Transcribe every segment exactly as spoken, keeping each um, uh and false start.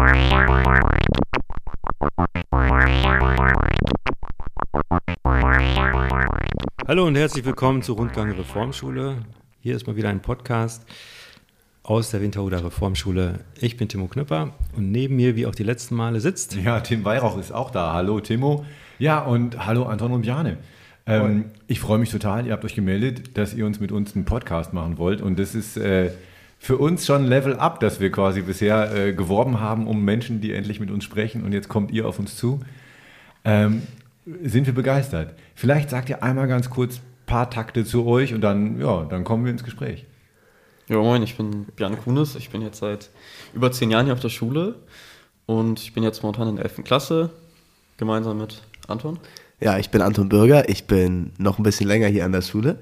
Hallo und herzlich willkommen zu Rundgang Reformschule. Hier ist mal wieder ein Podcast aus der Winterhuder Reformschule. Ich bin Timo Knüpper und neben mir, wie auch die letzten Male, sitzt... Ja, Tim Weihrauch ist auch da. Hallo Timo. Ja, und hallo Anton und Bjarne. Ähm, ich freue mich total, ihr habt euch gemeldet, dass ihr uns mit uns einen Podcast machen wollt. Und das ist äh, für uns schon Level Up, dass wir quasi bisher äh, geworben haben um Menschen, die endlich mit uns sprechen. Und jetzt kommt ihr auf uns zu. Ähm, sind wir begeistert. Vielleicht sagt ihr einmal ganz kurz ein paar Takte zu euch und dann, ja, dann kommen wir ins Gespräch. Ja, moin, ich bin Bjarne Kunis. Ich bin jetzt seit über zehn Jahren hier auf der Schule und ich bin jetzt momentan in der elften Klasse, gemeinsam mit Anton. Ja, ich bin Anton Bürger. Ich bin noch ein bisschen länger hier an der Schule.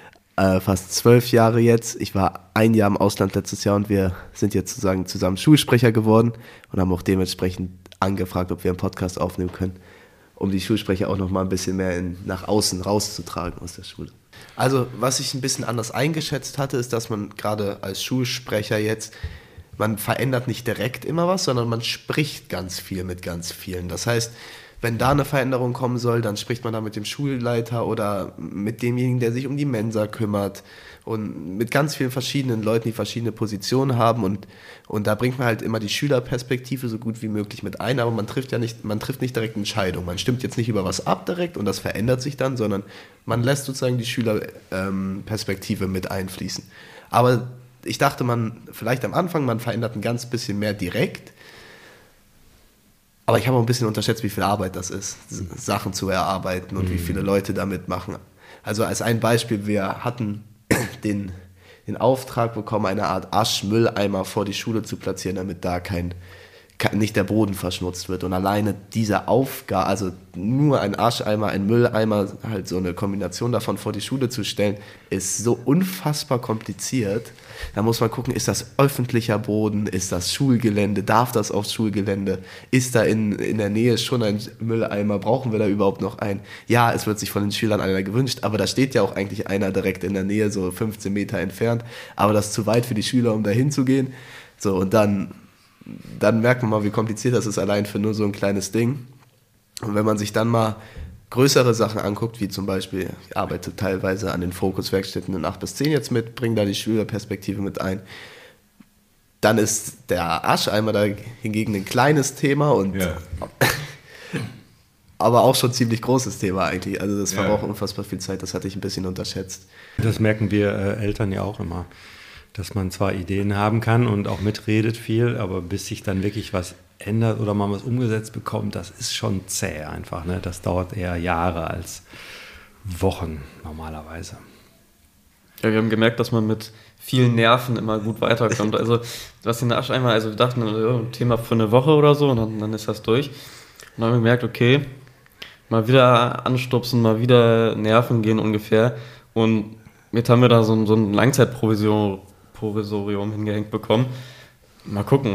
Äh, fast zwölf Jahre jetzt. Ich war ein Jahr im Ausland letztes Jahr und wir sind jetzt sozusagen zusammen Schulsprecher geworden und haben auch dementsprechend angefragt, ob wir einen Podcast aufnehmen können, um die Schulsprecher auch noch mal ein bisschen mehr in, nach außen rauszutragen aus der Schule. Also, was ich ein bisschen anders eingeschätzt hatte, ist, dass man gerade als Schulsprecher jetzt, man verändert nicht direkt immer was, sondern man spricht ganz viel mit ganz vielen. Das heißt, wenn da eine Veränderung kommen soll, dann spricht man da mit dem Schulleiter oder mit demjenigen, der sich um die Mensa kümmert und mit ganz vielen verschiedenen Leuten, die verschiedene Positionen haben und, und da bringt man halt immer die Schülerperspektive so gut wie möglich mit ein, aber man trifft ja nicht, man trifft nicht direkt Entscheidungen. Man stimmt jetzt nicht über was ab direkt und das verändert sich dann, sondern man lässt sozusagen die Schülerperspektive ähm, mit einfließen. Aber ich dachte, man vielleicht am Anfang, man verändert ein ganz bisschen mehr direkt. Aber ich habe auch ein bisschen unterschätzt, wie viel Arbeit das ist, Sachen zu erarbeiten und mhm. wie viele Leute da mitmachen. Also als ein Beispiel, wir hatten den, den Auftrag bekommen, eine Art Aschmülleimer vor die Schule zu platzieren, damit da kein, kein nicht der Boden verschmutzt wird. Und alleine diese Aufgabe, also nur ein Ascheimer, ein Mülleimer, halt so eine Kombination davon vor die Schule zu stellen, ist so unfassbar kompliziert. Da muss man gucken, ist das öffentlicher Boden, ist das Schulgelände, darf das aufs Schulgelände, ist da in, in der Nähe schon ein Mülleimer, brauchen wir da überhaupt noch einen? Ja, es wird sich von den Schülern einer gewünscht, aber da steht ja auch eigentlich einer direkt in der Nähe, so fünfzehn Meter entfernt, aber das ist zu weit für die Schüler, um da hinzugehen. So, und dann, dann merkt man mal, wie kompliziert das ist, allein für nur so ein kleines Ding. Und wenn man sich dann mal größere Sachen anguckt, wie zum Beispiel, ich arbeite teilweise an den Fokuswerkstätten in acht bis zehn jetzt mit, bringe da die Schülerperspektive mit ein, dann ist der Ascheimer da hingegen ein kleines Thema und ja. aber auch schon ein ziemlich großes Thema eigentlich. Also das verbraucht ja. unfassbar viel Zeit, das hatte ich ein bisschen unterschätzt. Das merken wir äh, Eltern ja auch immer, dass man zwar Ideen haben kann und auch mitredet viel, aber bis sich dann wirklich was ändert oder man was umgesetzt bekommt, das ist schon zäh einfach. Ne? Das dauert eher Jahre als Wochen normalerweise. Ja, wir haben gemerkt, dass man mit vielen Nerven immer gut weiterkommt. Also was den Ascheimer, also wir dachten, ein Thema für eine Woche oder so und dann, dann ist das durch. Und dann haben wir gemerkt, okay, mal wieder anstupsen, mal wieder Nerven gehen ungefähr. Und jetzt haben wir da so, so ein Langzeitprovisorium Provisorium hingehängt bekommen. Mal gucken.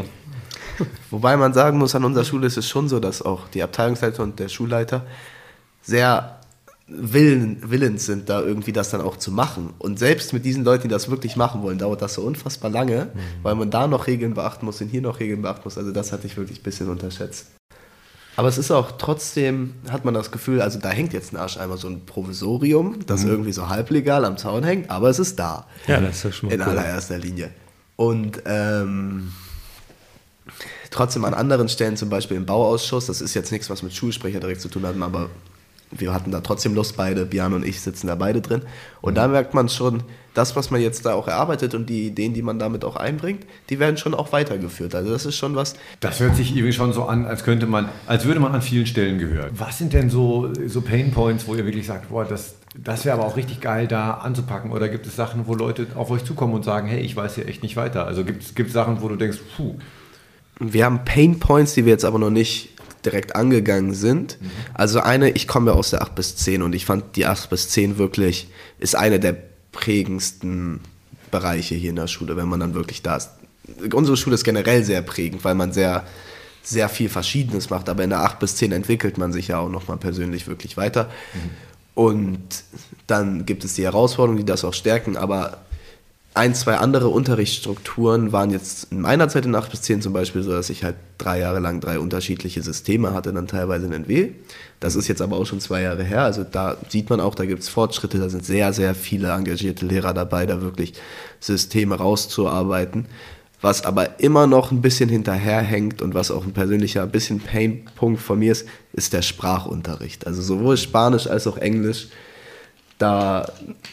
Wobei man sagen muss, an unserer Schule ist es schon so, dass auch die Abteilungsleiter und der Schulleiter sehr willen, willens sind, da irgendwie das dann auch zu machen. Und selbst mit diesen Leuten, die das wirklich machen wollen, dauert das so unfassbar lange, mhm. weil man da noch Regeln beachten muss und hier noch Regeln beachten muss. Also das hatte ich wirklich ein bisschen unterschätzt. Aber es ist auch trotzdem, hat man das Gefühl, also da hängt jetzt ein Arscheimer, so ein Provisorium, das mhm. irgendwie so halblegal am Zaun hängt, aber es ist da. Ja, das ist ja schon mal in cool. allererster Linie. Und ähm, trotzdem an anderen Stellen, zum Beispiel im Bauausschuss, das ist jetzt nichts, was mit Schulsprecher direkt zu tun hat, aber wir hatten da trotzdem Lust, beide, Bjarne und ich sitzen da beide drin. Und mhm. da merkt man schon, das, was man jetzt da auch erarbeitet und die Ideen, die man damit auch einbringt, die werden schon auch weitergeführt. Also das ist schon was... Das hört sich irgendwie schon so an, als könnte man, als würde man an vielen Stellen gehört. Was sind denn so, so Pain Points, wo ihr wirklich sagt, boah, das, das wäre aber auch richtig geil, da anzupacken? Oder gibt es Sachen, wo Leute auf euch zukommen und sagen, hey, ich weiß hier echt nicht weiter? Also gibt es Sachen, wo du denkst, puh. Wir haben Pain Points, die wir jetzt aber noch nicht direkt angegangen sind. Mhm. Also eine, ich komme ja aus der acht bis zehn und ich fand die acht bis zehn wirklich, ist eine der prägendsten Bereiche hier in der Schule, wenn man dann wirklich da ist. Unsere Schule ist generell sehr prägend, weil man sehr, sehr viel Verschiedenes macht, aber in der acht bis zehn entwickelt man sich ja auch nochmal persönlich wirklich weiter. Mhm. Und dann gibt es die Herausforderungen, die das auch stärken, aber ein, zwei andere Unterrichtsstrukturen waren jetzt in meiner Zeit in acht bis zehn zum Beispiel so, dass ich halt drei Jahre lang drei unterschiedliche Systeme hatte, dann teilweise in N W. Das ist jetzt aber auch schon zwei Jahre her, also da sieht man auch, da gibt es Fortschritte, da sind sehr, sehr viele engagierte Lehrer dabei, da wirklich Systeme rauszuarbeiten. Was aber immer noch ein bisschen hinterherhängt und was auch ein persönlicher ein bisschen Painpunkt von mir ist, ist der Sprachunterricht. Also sowohl Spanisch als auch Englisch, da...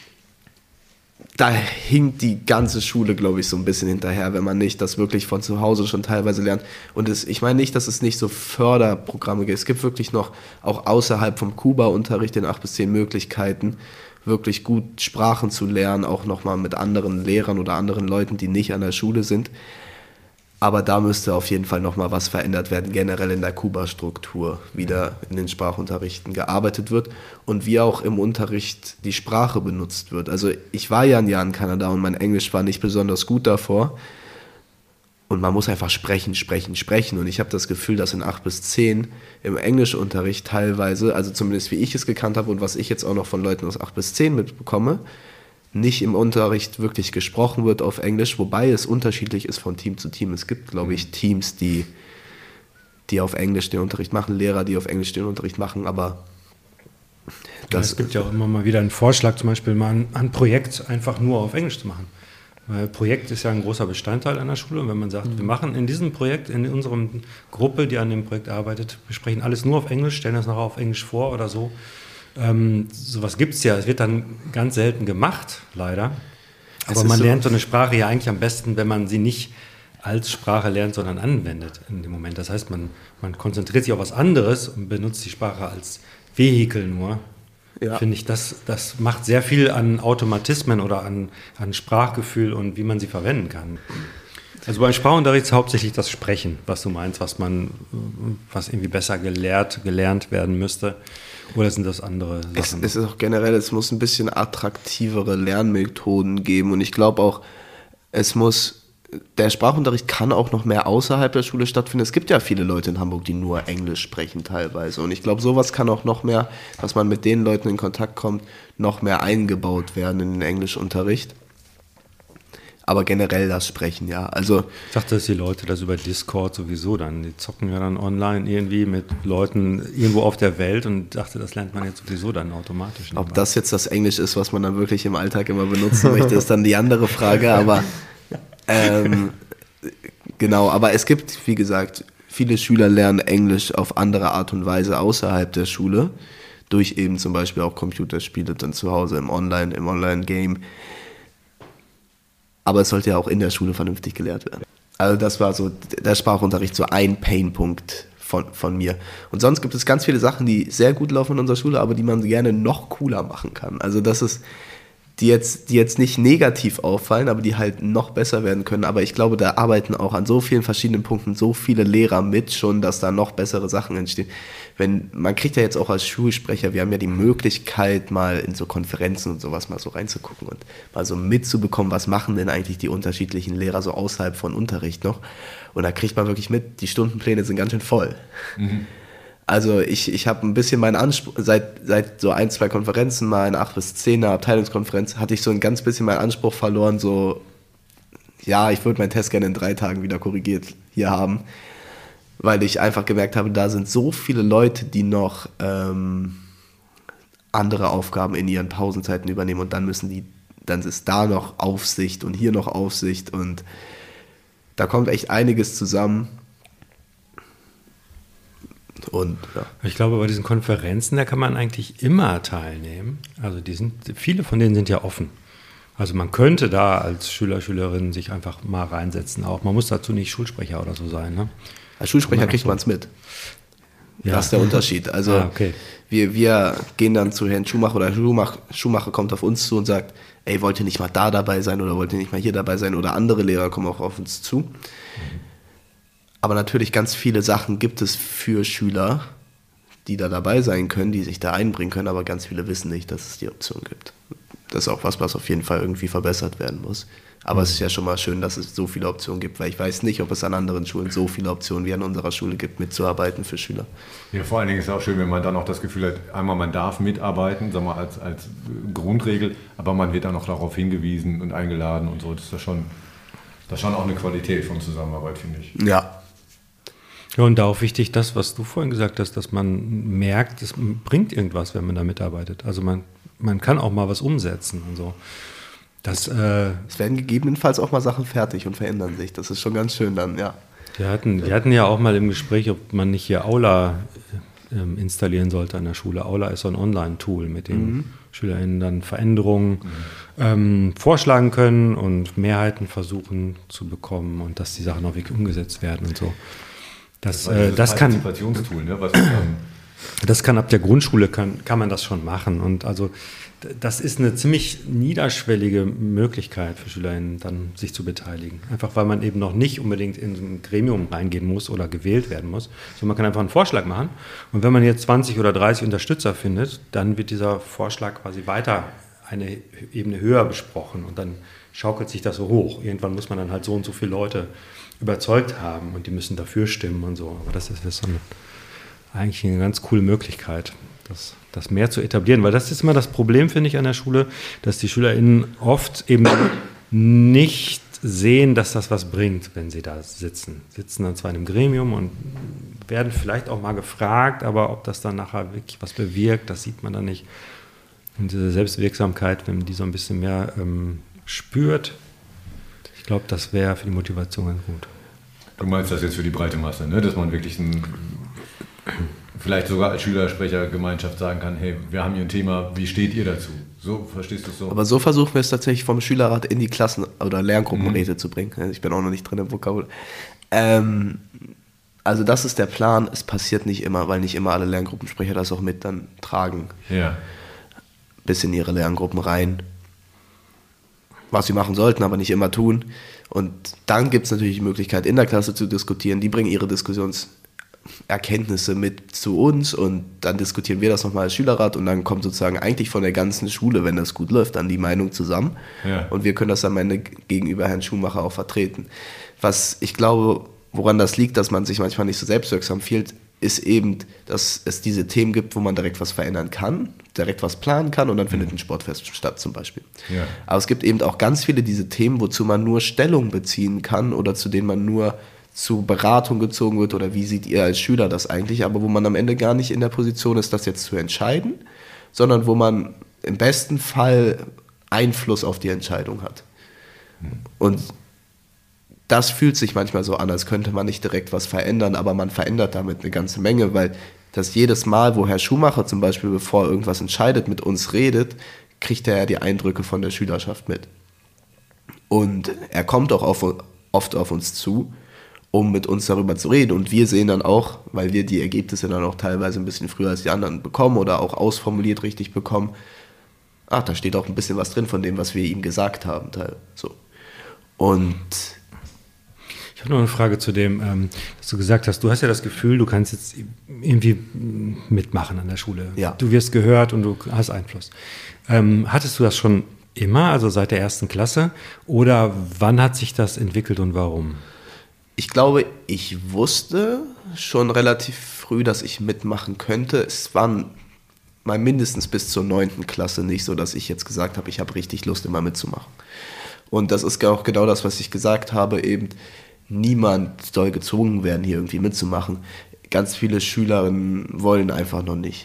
Da hinkt die ganze Schule, glaube ich, so ein bisschen hinterher, wenn man nicht das wirklich von zu Hause schon teilweise lernt. Und es, ich meine nicht, dass es nicht so Förderprogramme gibt. Es gibt wirklich noch, auch außerhalb vom Kuba-Unterricht in acht bis zehn Möglichkeiten, wirklich gut Sprachen zu lernen, auch nochmal mit anderen Lehrern oder anderen Leuten, die nicht an der Schule sind. Aber da müsste auf jeden Fall nochmal was verändert werden, generell in der Kuba-Struktur, wie da in den Sprachunterrichten gearbeitet wird und wie auch im Unterricht die Sprache benutzt wird. Also ich war ja ein Jahr in Kanada und mein Englisch war nicht besonders gut davor. Und man muss einfach sprechen, sprechen, sprechen. Und ich habe das Gefühl, dass in acht bis zehn im Englischunterricht teilweise, also zumindest wie ich es gekannt habe und was ich jetzt auch noch von Leuten aus acht bis zehn mitbekomme, nicht im Unterricht wirklich gesprochen wird auf Englisch, wobei es unterschiedlich ist von Team zu Team. Es gibt, glaube ich, Teams, die, die auf Englisch den Unterricht machen, Lehrer, die auf Englisch den Unterricht machen, aber das... Ja, es gibt ja auch immer mal wieder einen Vorschlag, zum Beispiel mal ein, ein Projekt einfach nur auf Englisch zu machen. Weil Projekt ist ja ein großer Bestandteil einer Schule und wenn man sagt, mhm. wir machen in diesem Projekt, in unserer Gruppe, die an dem Projekt arbeitet, wir sprechen alles nur auf Englisch, stellen das nachher auf Englisch vor oder so. Ähm, sowas gibt es ja, es wird dann ganz selten gemacht, leider. Aber man so lernt so eine Sprache ja eigentlich am besten, wenn man sie nicht als Sprache lernt, sondern anwendet in dem Moment. Das heißt, man, man konzentriert sich auf was anderes und benutzt die Sprache als Vehikel nur. Ja. Finde ich, das, das macht sehr viel an Automatismen oder an, an Sprachgefühl und wie man sie verwenden kann. Also beim Sprachunterricht ist hauptsächlich das Sprechen, was du meinst, was man, was irgendwie besser gelehrt, gelernt werden müsste. Oder sind das andere Sachen? Es, es ist auch generell, es muss ein bisschen attraktivere Lernmethoden geben und ich glaube auch, es muss, der Sprachunterricht kann auch noch mehr außerhalb der Schule stattfinden. Es gibt ja viele Leute in Hamburg, die nur Englisch sprechen teilweise und ich glaube, sowas kann auch noch mehr, dass man mit den Leuten in Kontakt kommt, noch mehr eingebaut werden in den Englischunterricht. Aber generell das Sprechen, ja. Also ich dachte, dass die Leute das über Discord sowieso dann, die zocken ja dann online irgendwie mit Leuten irgendwo auf der Welt und dachte, das lernt man jetzt sowieso dann automatisch. Ob das jetzt das Englisch ist, was man dann wirklich im Alltag immer benutzen möchte, ist dann die andere Frage, aber ähm, genau, aber es gibt, wie gesagt, viele Schüler lernen Englisch auf andere Art und Weise außerhalb der Schule, durch eben zum Beispiel auch Computerspiele dann zu Hause im Online, im Online-Game. Aber es sollte ja auch in der Schule vernünftig gelehrt werden. Also das war so der Sprachunterricht, so ein Painpunkt von, von mir. Und sonst gibt es ganz viele Sachen, die sehr gut laufen in unserer Schule, aber die man gerne noch cooler machen kann. Also das ist, die jetzt, die jetzt nicht negativ auffallen, aber die halt noch besser werden können. Aber ich glaube, da arbeiten auch an so vielen verschiedenen Punkten so viele Lehrer mit schon, dass da noch bessere Sachen entstehen. Wenn, man kriegt ja jetzt auch als Schulsprecher, wir haben ja die Möglichkeit, mal in so Konferenzen und sowas mal so reinzugucken und mal so mitzubekommen, was machen denn eigentlich die unterschiedlichen Lehrer so außerhalb von Unterricht noch. Und da kriegt man wirklich mit, die Stundenpläne sind ganz schön voll. Mhm. Also ich, ich habe ein bisschen meinen Anspruch, seit, seit so ein, zwei Konferenzen, mal eine acht bis zehn Abteilungskonferenz, hatte ich so ein ganz bisschen meinen Anspruch verloren, so, ja, ich würde meinen Test gerne in drei Tagen wieder korrigiert hier haben, weil ich einfach gemerkt habe, da sind so viele Leute, die noch ähm, andere Aufgaben in ihren Pausenzeiten übernehmen und dann müssen die, dann ist da noch Aufsicht und hier noch Aufsicht und da kommt echt einiges zusammen. Und, ja. Ich glaube, bei diesen Konferenzen, da kann man eigentlich immer teilnehmen. Also die sind, viele von denen sind ja offen. Also man könnte da als Schüler, Schülerin sich einfach mal reinsetzen. Auch man muss dazu nicht Schulsprecher oder so sein. Ne? Als Schulsprecher kriegt man es mit. Ja. Das ist der Unterschied. Also ah, okay. wir, wir gehen dann zu Herrn Schumacher oder Schumacher, Schumacher kommt auf uns zu und sagt, ey, wollt ihr nicht mal da dabei sein oder wollt ihr nicht mal hier dabei sein? Oder andere Lehrer kommen auch auf uns zu. Mhm. Aber natürlich ganz viele Sachen gibt es für Schüler, die da dabei sein können, die sich da einbringen können, aber ganz viele wissen nicht, dass es die Option gibt. Das ist auch was, was auf jeden Fall irgendwie verbessert werden muss. Aber mhm. es ist ja schon mal schön, dass es so viele Optionen gibt, weil ich weiß nicht, ob es an anderen Schulen so viele Optionen wie an unserer Schule gibt, mitzuarbeiten für Schüler. Ja, vor allen Dingen ist es auch schön, wenn man dann auch das Gefühl hat, einmal man darf mitarbeiten, sagen wir als, als Grundregel, aber man wird dann auch darauf hingewiesen und eingeladen und so. Das ist ja schon, das ist schon auch eine Qualität von Zusammenarbeit, finde ich. Ja. Ja, und da auch wichtig, das, was du vorhin gesagt hast, dass man merkt, es bringt irgendwas, wenn man da mitarbeitet. Also man, man kann auch mal was umsetzen und so. Das, äh, es werden gegebenenfalls auch mal Sachen fertig und verändern sich. Das ist schon ganz schön dann, ja. Wir hatten, wir hatten ja auch mal im Gespräch, ob man nicht hier Aula äh, installieren sollte an der Schule. Aula ist so ein Online-Tool, mit dem mhm. SchülerInnen dann Veränderungen mhm. ähm, vorschlagen können und Mehrheiten versuchen zu bekommen und dass die Sachen auch wirklich umgesetzt werden und so. Das, das, äh, das, das kann, Partizipationstool, ne? Was man, das kann ab der Grundschule kann, kann man das schon machen. Und also das ist eine ziemlich niederschwellige Möglichkeit für SchülerInnen, dann sich zu beteiligen. Einfach weil man eben noch nicht unbedingt in ein Gremium reingehen muss oder gewählt werden muss, sondern man kann einfach einen Vorschlag machen. Und wenn man jetzt zwanzig oder dreißig Unterstützer findet, dann wird dieser Vorschlag quasi weiter eine Ebene höher besprochen und dann schaukelt sich das so hoch. Irgendwann muss man dann halt so und so viele Leute überzeugt haben und die müssen dafür stimmen und so. Aber das ist so eine, eigentlich eine ganz coole Möglichkeit, das, das mehr zu etablieren, weil das ist immer das Problem, finde ich, an der Schule, dass die SchülerInnen oft eben nicht sehen, dass das was bringt, wenn sie da sitzen. Sitzen dann zwar in einem Gremium und werden vielleicht auch mal gefragt, aber ob das dann nachher wirklich was bewirkt, das sieht man dann nicht. Und diese Selbstwirksamkeit, wenn man die so ein bisschen mehr ähm, spürt, ich glaube, das wäre für die Motivation ganz gut. Du meinst das jetzt für die breite Masse, ne? Dass man wirklich ein, vielleicht sogar als Schülersprechergemeinschaft sagen kann, hey, wir haben hier ein Thema, wie steht ihr dazu? So, verstehst du es so? Aber so versuchen wir es tatsächlich vom Schülerrat in die Klassen- oder Lerngruppenräte mhm. zu bringen. Ich bin auch noch nicht drin im Vokabular. Ähm, also das ist der Plan, es passiert nicht immer, weil nicht immer alle Lerngruppensprecher das auch mit dann tragen. Ja. Bis in ihre Lerngruppen rein. Was sie machen sollten, aber nicht immer tun. Und dann gibt es natürlich die Möglichkeit, in der Klasse zu diskutieren. Die bringen ihre Diskussionserkenntnisse mit zu uns und dann diskutieren wir das nochmal als Schülerrat und dann kommt sozusagen eigentlich von der ganzen Schule, wenn das gut läuft, dann die Meinung zusammen. Ja. Und wir können das am Ende gegenüber Herrn Schumacher auch vertreten. Was ich glaube, woran das liegt, dass man sich manchmal nicht so selbstwirksam fühlt, ist eben, dass es diese Themen gibt, wo man direkt was verändern kann, direkt was planen kann und dann findet ein Sportfest statt zum Beispiel. Ja. Aber es gibt eben auch ganz viele diese Themen, wozu man nur Stellung beziehen kann oder zu denen man nur zu Beratung gezogen wird oder wie sieht ihr als Schüler das eigentlich, aber wo man am Ende gar nicht in der Position ist, das jetzt zu entscheiden, sondern wo man im besten Fall Einfluss auf die Entscheidung hat. Und das fühlt sich manchmal so an, als könnte man nicht direkt was verändern, aber man verändert damit eine ganze Menge, weil das jedes Mal, wo Herr Schumacher zum Beispiel, bevor er irgendwas entscheidet, mit uns redet, kriegt er ja die Eindrücke von der Schülerschaft mit. Und er kommt auch auf, oft auf uns zu, um mit uns darüber zu reden. Und wir sehen dann auch, weil wir die Ergebnisse dann auch teilweise ein bisschen früher als die anderen bekommen oder auch ausformuliert richtig bekommen, ach, da steht auch ein bisschen was drin von dem, was wir ihm gesagt haben. So. Und ich habe noch eine Frage zu dem, ähm, dass du gesagt hast, du hast ja das Gefühl, du kannst jetzt irgendwie mitmachen an der Schule. Ja. Du wirst gehört und du hast Einfluss. Ähm, hattest du das schon immer, also seit der ersten Klasse? Oder wann hat sich das entwickelt und warum? Ich glaube, ich wusste schon relativ früh, dass ich mitmachen könnte. Es war mal mindestens bis zur neunten Klasse nicht so, dass ich jetzt gesagt habe, ich habe richtig Lust, immer mitzumachen. Und das ist auch genau das, was ich gesagt habe, eben niemand soll gezwungen werden, hier irgendwie mitzumachen. Ganz viele Schülerinnen wollen einfach noch nicht.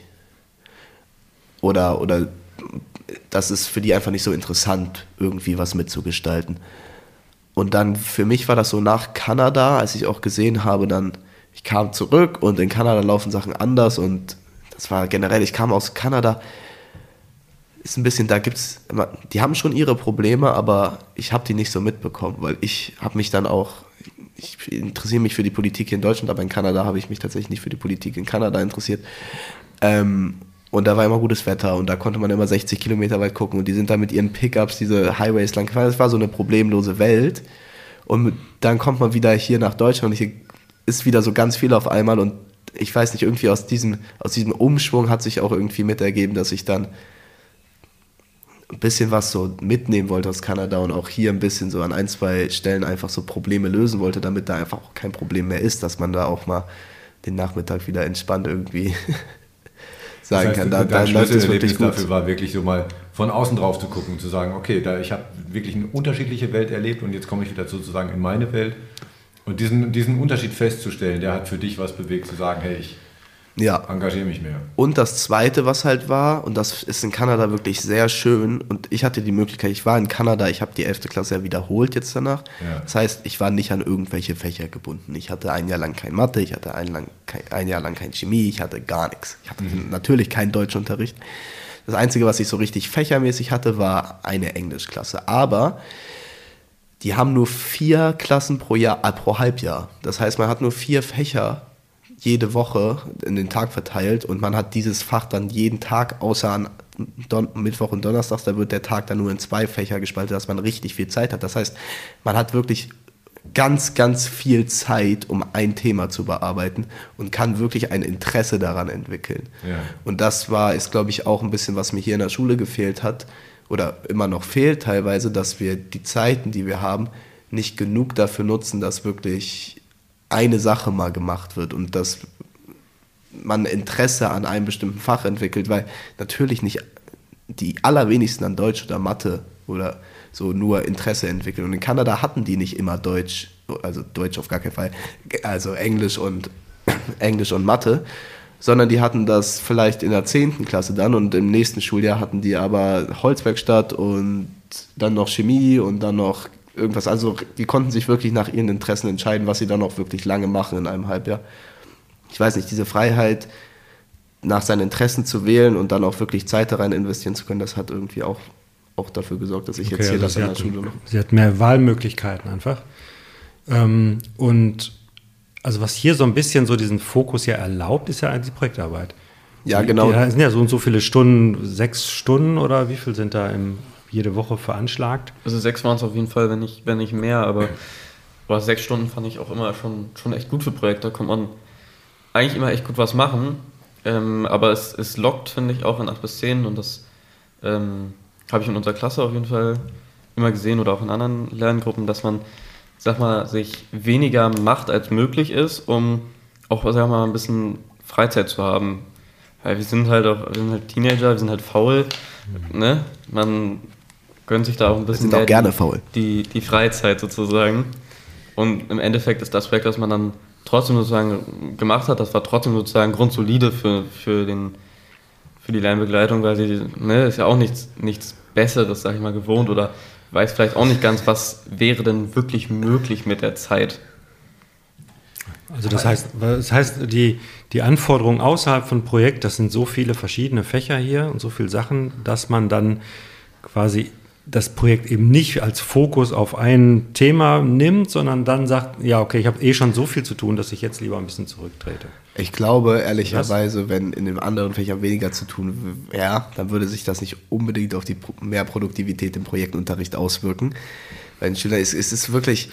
Oder, oder das ist für die einfach nicht so interessant, irgendwie was mitzugestalten. Und dann für mich war das so nach Kanada, als ich auch gesehen habe, dann, ich kam zurück und in Kanada laufen Sachen anders und das war generell, ich kam aus Kanada, ist ein bisschen, da gibt's immer, die haben schon ihre Probleme, aber ich habe die nicht so mitbekommen, weil ich habe mich dann auch, ich interessiere mich für die Politik hier in Deutschland, aber in Kanada habe ich mich tatsächlich nicht für die Politik in Kanada interessiert. Ähm, und da war immer gutes Wetter und da konnte man immer sechzig Kilometer weit gucken und die sind da mit ihren Pickups diese Highways lang gefahren. Das war so eine problemlose Welt. Und dann kommt man wieder hier nach Deutschland und hier ist wieder so ganz viel auf einmal und ich weiß nicht, irgendwie aus diesem, aus diesem Umschwung hat sich auch irgendwie mitergeben, dass ich dann ein bisschen was so mitnehmen wollte aus Kanada und auch hier ein bisschen so an ein, zwei Stellen einfach so Probleme lösen wollte, damit da einfach auch kein Problem mehr ist, dass man da auch mal den Nachmittag wieder entspannt irgendwie sagen das heißt, kann. Da, da läuft es wirklich gut. Dafür war wirklich so mal von außen drauf zu gucken, zu sagen, okay, da, ich habe wirklich eine unterschiedliche Welt erlebt und jetzt komme ich wieder sozusagen in meine Welt. Und diesen, diesen Unterschied festzustellen, der hat für dich was bewegt, zu sagen, hey, ich ja. engagiere mich mehr. Und das Zweite, was halt war, und das ist in Kanada wirklich sehr schön, und ich hatte die Möglichkeit, ich war in Kanada, ich habe die elfte Klasse ja wiederholt jetzt danach. Ja. Das heißt, ich war nicht an irgendwelche Fächer gebunden. Ich hatte ein Jahr lang kein Mathe, ich hatte ein, lang, kein, ein Jahr lang kein Chemie, ich hatte gar nichts. Ich hatte mhm. natürlich keinen Deutschunterricht. Das Einzige, was ich so richtig fächermäßig hatte, war eine Englischklasse. Aber die haben nur vier Klassen pro Jahr, äh, pro Halbjahr. Das heißt, man hat nur vier Fächer jede Woche in den Tag verteilt und man hat dieses Fach dann jeden Tag, außer an Don- Mittwoch und Donnerstags, da wird der Tag dann nur in zwei Fächer gespalten, dass man richtig viel Zeit hat. Das heißt, man hat wirklich ganz, ganz viel Zeit, um ein Thema zu bearbeiten und kann wirklich ein Interesse daran entwickeln. Ja. Und das war, ist glaube ich auch ein bisschen, was mir hier in der Schule gefehlt hat oder immer noch fehlt teilweise, dass wir die Zeiten, die wir haben, nicht genug dafür nutzen, dass wirklich eine Sache mal gemacht wird und dass man Interesse an einem bestimmten Fach entwickelt, weil natürlich nicht die allerwenigsten an Deutsch oder Mathe oder so nur Interesse entwickeln. Und in Kanada hatten die nicht immer Deutsch, also Deutsch auf gar keinen Fall, also Englisch und Englisch und Mathe, sondern die hatten das vielleicht in der zehnten Klasse dann und im nächsten Schuljahr hatten die aber Holzwerkstatt und dann noch Chemie und dann noch irgendwas. Also die konnten sich wirklich nach ihren Interessen entscheiden, was sie dann auch wirklich lange machen in einem Halbjahr. Ich weiß nicht, diese Freiheit, nach seinen Interessen zu wählen und dann auch wirklich Zeit da rein investieren zu können, das hat irgendwie auch, auch dafür gesorgt, dass ich okay, jetzt hier also das in der Schule mache. Sie hat mehr Wahlmöglichkeiten einfach. Ähm, und also was hier so ein bisschen so diesen Fokus ja erlaubt, ist ja eigentlich die Projektarbeit. Ja, genau. Da sind ja so und so viele Stunden, sechs Stunden oder wie viel sind da im jede Woche veranschlagt? Also sechs waren es auf jeden Fall, wenn nicht, wenn nicht mehr, aber, aber sechs Stunden fand ich auch immer schon, schon echt gut für Projekte. Da kommt man eigentlich immer echt gut was machen, ähm, aber es, es lockt, finde ich, auch in acht bis zehn und das ähm, habe ich in unserer Klasse auf jeden Fall immer gesehen oder auch in anderen Lerngruppen, dass man, sag mal, sich weniger macht, als möglich ist, um auch, sag mal, ein bisschen Freizeit zu haben. Weil wir sind halt auch, wir sind halt Teenager, wir sind halt faul, mhm. ne? Man gönnt sich da auch ein bisschen wir sind auch gerne faul. Die, die Freizeit sozusagen. Und im Endeffekt ist das Projekt, das man dann trotzdem sozusagen gemacht hat, das war trotzdem sozusagen grundsolide für, für, den, für die Lernbegleitung, weil sie, ne, ist ja auch nichts, nichts Besseres, sag ich mal, gewohnt oder weiß vielleicht auch nicht ganz, was wäre denn wirklich möglich mit der Zeit. Also das heißt, das heißt die, die Anforderungen außerhalb von Projekt, das sind so viele verschiedene Fächer hier und so viele Sachen, dass man dann quasi das Projekt eben nicht als Fokus auf ein Thema nimmt, sondern dann sagt, ja okay, ich habe eh schon so viel zu tun, dass ich jetzt lieber ein bisschen zurücktrete. Ich glaube ehrlicherweise, wenn in den anderen Fächern weniger zu tun wäre, dann würde sich das nicht unbedingt auf die mehr Produktivität im Projektunterricht auswirken. Bei den Schülern ist es wirklich...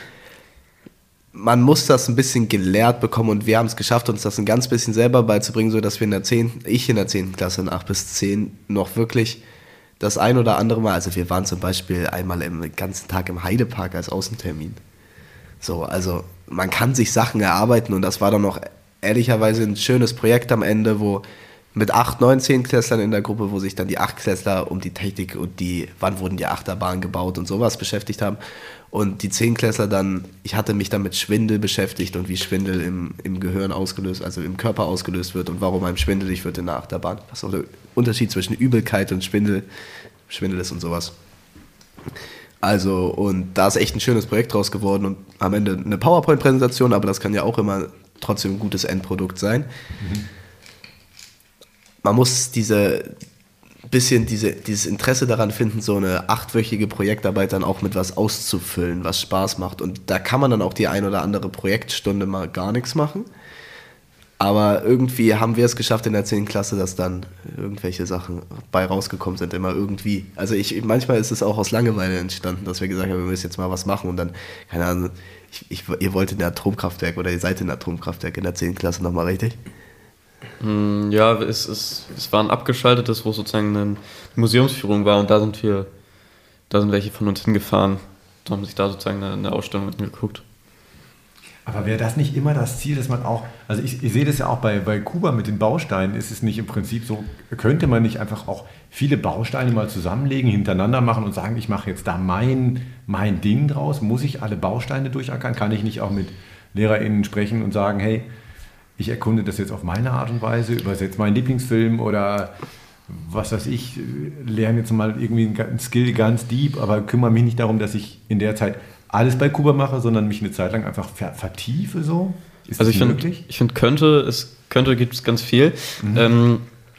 Man muss das ein bisschen gelehrt bekommen und wir haben es geschafft, uns das ein ganz bisschen selber beizubringen, sodass wir in der zehnten, ich in der zehnten Klasse in acht bis zehn noch wirklich das ein oder andere Mal, also wir waren zum Beispiel einmal im ganzen Tag im Heidepark als Außentermin. So, also man kann sich Sachen erarbeiten und das war dann noch ehrlicherweise ein schönes Projekt am Ende, wo mit acht, neun, zehn Klässlern in der Gruppe, wo sich dann die acht Klässler um die Technik und die, wann wurden die Achterbahnen gebaut und sowas beschäftigt haben. Und die Zehnklässler dann, ich hatte mich dann mit Schwindel beschäftigt und wie Schwindel im, im Gehirn ausgelöst, also im Körper ausgelöst wird und warum einem schwindelig wird in der Achterbahn. Was auch der Unterschied zwischen Übelkeit und Schwindel, Schwindel ist und sowas. Also, und da ist echt ein schönes Projekt draus geworden und am Ende eine PowerPoint-Präsentation, aber das kann ja auch immer trotzdem ein gutes Endprodukt sein. Mhm. Man muss diese... bisschen diese, dieses Interesse daran finden, so eine achtwöchige Projektarbeit dann auch mit was auszufüllen, was Spaß macht. Und da kann man dann auch die ein oder andere Projektstunde mal gar nichts machen. Aber irgendwie haben wir es geschafft in der zehnten Klasse, dass dann irgendwelche Sachen bei rausgekommen sind, immer irgendwie. Also ich, manchmal ist es auch aus Langeweile entstanden, dass wir gesagt haben, wir müssen jetzt mal was machen und dann, keine Ahnung, ich, ich, ihr wollt in ein Atomkraftwerk oder ihr seid in ein Atomkraftwerk in der zehnten Klasse nochmal, richtig? Mm, Ja, es, es, es war ein abgeschaltetes, wo sozusagen eine Museumsführung war und da sind wir, da sind welche von uns hingefahren. Da haben sich da sozusagen eine, eine Ausstellung angeguckt. Aber wäre das nicht immer das Ziel, dass man auch, also ich, ich sehe das ja auch bei, bei Kuba mit den Bausteinen, ist es nicht im Prinzip so, könnte man nicht einfach auch viele Bausteine mal zusammenlegen, hintereinander machen und sagen, ich mache jetzt da mein, mein Ding draus, muss ich alle Bausteine durchackern, kann ich nicht auch mit LehrerInnen sprechen und sagen, hey, ich erkunde das jetzt auf meine Art und Weise, übersetze meinen Lieblingsfilm oder was weiß ich, lerne jetzt mal irgendwie einen Skill ganz deep, aber kümmere mich nicht darum, dass ich in der Zeit alles bei Kuba mache, sondern mich eine Zeit lang einfach ver- vertiefe so? Ist Also das ich finde, möglich? ich finde, könnte, es könnte, gibt es ganz viel. Mhm. Ähm,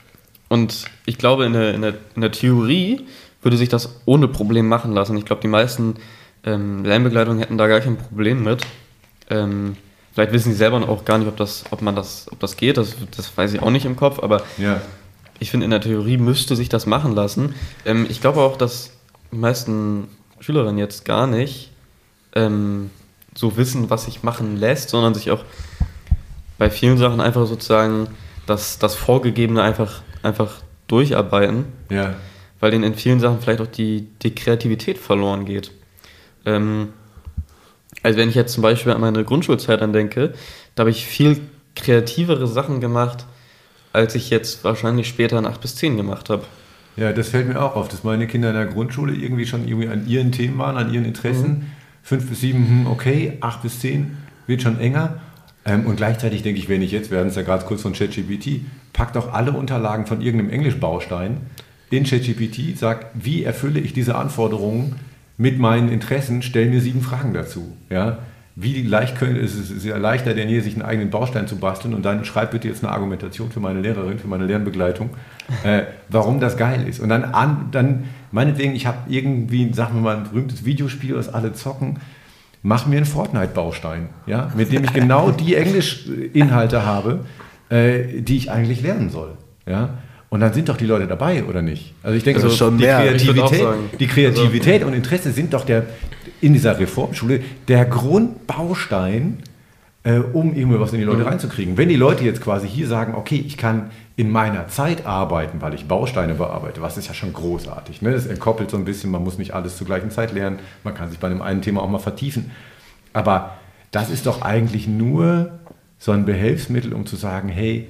und ich glaube, in der, in, der, in der Theorie würde sich das ohne Problem machen lassen. Ich glaube, die meisten ähm, Lernbegleitungen hätten da gar kein Problem mit. Ähm, vielleicht wissen sie selber auch gar nicht, ob das, ob man das, ob das geht. Das, das weiß ich auch nicht im Kopf, aber Ja. ich finde, in der Theorie müsste sich das machen lassen. Ähm, ich glaube auch, dass die meisten Schülerinnen jetzt gar nicht ähm, so wissen, was sich machen lässt, sondern sich auch bei vielen Sachen einfach sozusagen das, das Vorgegebene einfach, einfach durcharbeiten, Ja. weil denen in vielen Sachen vielleicht auch die, die Kreativität verloren geht. Ähm, also wenn ich jetzt zum Beispiel an meine Grundschulzeit andenke, da habe ich viel kreativere Sachen gemacht, als ich jetzt wahrscheinlich später in acht bis zehn gemacht habe. Ja, das fällt mir auch auf, dass meine Kinder in der Grundschule irgendwie schon irgendwie an ihren Themen waren, an ihren Interessen. Mhm. Fünf bis sieben, hm, okay, acht bis zehn wird schon enger. Ähm, und gleichzeitig denke ich, wenn ich jetzt, wir hatten es ja gerade kurz von ChatGPT, packt doch alle Unterlagen von irgendeinem Englischbaustein in ChatGPT, sagt, wie erfülle ich diese Anforderungen mit meinen Interessen, stell mir sieben Fragen dazu. Ja? Wie leicht könnte es, es ist ja leichter denn je, sich einen eigenen Baustein zu basteln und dann schreib bitte jetzt eine Argumentation für meine Lehrerin, für meine Lernbegleitung, äh, warum das geil ist. Und dann, an, dann meinetwegen, ich habe irgendwie, sagen wir mal, ein berühmtes Videospiel, das alle zocken, mach mir einen Fortnite-Baustein, ja, mit dem ich genau die Englischinhalte habe, äh, die ich eigentlich lernen soll. Ja? Und dann sind doch die Leute dabei, oder nicht? Also ich denke, Also schon die, mehr. Ich würd auch Kreativität, sagen. die Kreativität und Interesse sind doch der, in dieser Reformschule der Grundbaustein, äh, um irgendwie was in die Leute Mhm. reinzukriegen. Wenn die Leute jetzt quasi hier sagen, okay, ich kann in meiner Zeit arbeiten, weil ich Bausteine bearbeite, was ist ja schon großartig. Ne? Das entkoppelt so ein bisschen, man muss nicht alles zur gleichen Zeit lernen, man kann sich bei einem einen Thema auch mal vertiefen. Aber das ist doch eigentlich nur so ein Behelfsmittel, um zu sagen, hey,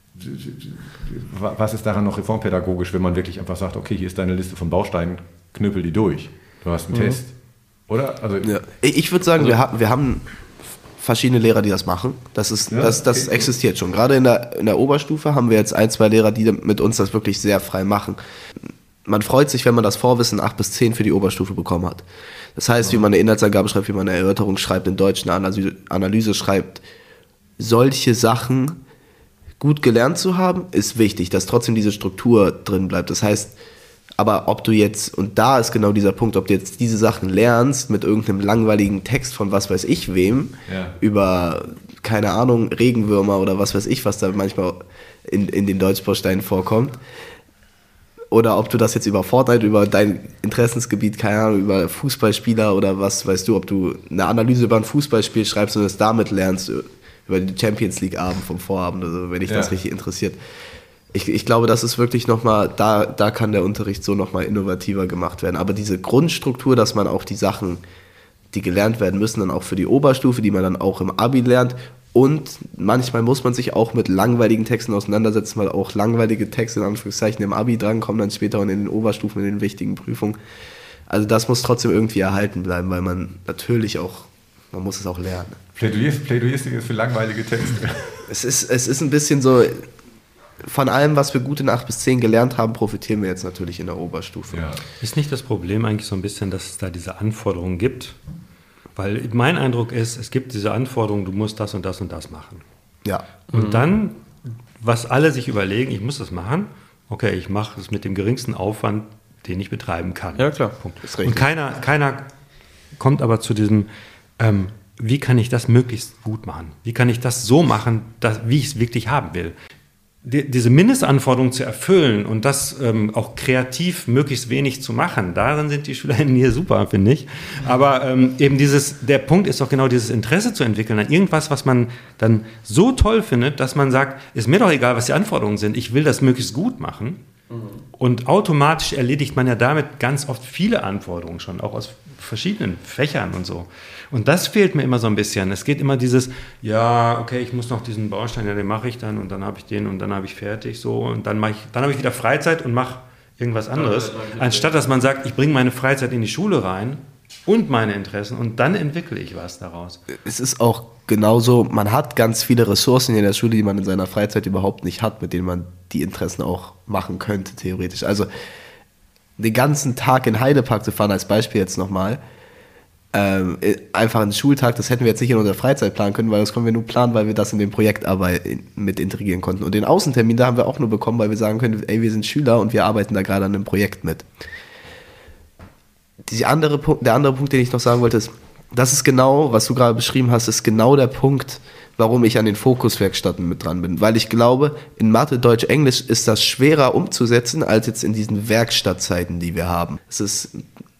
was ist daran noch reformpädagogisch, wenn man wirklich einfach sagt, okay, hier ist deine Liste von Bausteinen, knüppel die durch. Du hast einen Mhm. Test. Oder? Also, Ja. Ich ich würde sagen, Also- wir, haben, wir haben verschiedene Lehrer, die das machen. Das, ist, Ja, das, das okay. existiert schon. Gerade in der, in der Oberstufe haben wir jetzt ein, zwei Lehrer, die mit uns das wirklich sehr frei machen. Man freut sich, wenn man das Vorwissen acht bis zehn für die Oberstufe bekommen hat. Das heißt, wie man eine Inhaltsangabe schreibt, wie man eine Erörterung schreibt, in Deutsch eine Analyse, Analyse schreibt. Solche Sachen gut gelernt zu haben, ist wichtig, dass trotzdem diese Struktur drin bleibt. Das heißt, aber ob du jetzt, und da ist genau dieser Punkt, ob du jetzt diese Sachen lernst mit irgendeinem langweiligen Text von was weiß ich wem, Ja. über, keine Ahnung, Regenwürmer oder was weiß ich, was da manchmal in, in den Deutschbausteinen vorkommt, oder ob du das jetzt über Fortnite, über dein Interessensgebiet, keine Ahnung, über Fußballspieler oder was weißt du, ob du eine Analyse über ein Fußballspiel schreibst und es damit lernst, über die Champions League Abend vom Vorabend, also wenn dich das Ja. richtig interessiert. Ich, ich glaube, das ist wirklich nochmal, da, da kann der Unterricht so nochmal innovativer gemacht werden. Aber diese Grundstruktur, dass man auch die Sachen, die gelernt werden müssen, dann auch für die Oberstufe, die man dann auch im Abi lernt. Und manchmal muss man sich auch mit langweiligen Texten auseinandersetzen, weil auch langweilige Texte in Anführungszeichen im Abi drankommen, dann später und in den Oberstufen, in den wichtigen Prüfungen. Also das muss trotzdem irgendwie erhalten bleiben, weil man natürlich auch, man muss es auch lernen. Plädoyers, Plädoyeristik ist für langweilige Texte. Es ist, es ist ein bisschen so, von allem, was wir gut in acht bis zehn gelernt haben, profitieren wir jetzt natürlich in der Oberstufe. Ja. Ist nicht das Problem eigentlich so ein bisschen, dass es da diese Anforderungen gibt? Weil mein Eindruck ist, es gibt diese Anforderungen, du musst das und das und das machen. Ja. Und dann, was alle sich überlegen, ich muss das machen, okay, ich mache es mit dem geringsten Aufwand, den ich betreiben kann. Ja, klar. Punkt. Ist richtig. Und keiner, keiner kommt aber zu diesem, ähm, wie kann ich das möglichst gut machen? Wie kann ich das so machen, dass, wie ich es wirklich haben will? die, diese Mindestanforderungen zu erfüllen und das ähm, auch kreativ möglichst wenig zu machen, darin sind die SchülerInnen hier super, finde ich. Aber ähm, eben dieses, der Punkt ist doch genau dieses Interesse zu entwickeln an irgendwas, was man dann so toll findet, dass man sagt, ist mir doch egal, was die Anforderungen sind, ich will das möglichst gut machen. Mhm. Und automatisch erledigt man ja damit ganz oft viele Anforderungen schon, auch aus verschiedenen Fächern und so. Und das fehlt mir immer so ein bisschen. Es geht immer dieses, ja, okay, ich muss noch diesen Baustein, ja, den mache ich dann und dann habe ich den und dann habe ich fertig so und dann mache ich, dann habe ich wieder Freizeit und mache irgendwas anderes, anstatt dass man sagt, ich bringe meine Freizeit in die Schule rein und meine Interessen und dann entwickle ich was daraus. Es ist auch genauso, man hat ganz viele Ressourcen in der Schule, die man in seiner Freizeit überhaupt nicht hat, mit denen man die Interessen auch machen könnte, theoretisch. Also den ganzen Tag in Heidepark zu fahren, als Beispiel jetzt nochmal, ähm, einfach einen Schultag, das hätten wir jetzt nicht in unserer Freizeit planen können, weil das konnten wir nur planen, weil wir das in den Projektarbeit mit integrieren konnten. Und den Außentermin, da haben wir auch nur bekommen, weil wir sagen können, ey, wir sind Schüler und wir arbeiten da gerade an einem Projekt mit. Die andere Punkt, der andere Punkt, den ich noch sagen wollte, ist, das ist genau, was du gerade beschrieben hast, ist genau der Punkt, warum ich an den Fokuswerkstätten mit dran bin. Weil ich glaube, in Mathe, Deutsch, Englisch ist das schwerer umzusetzen, als jetzt in diesen Werkstattzeiten, die wir haben. Es ist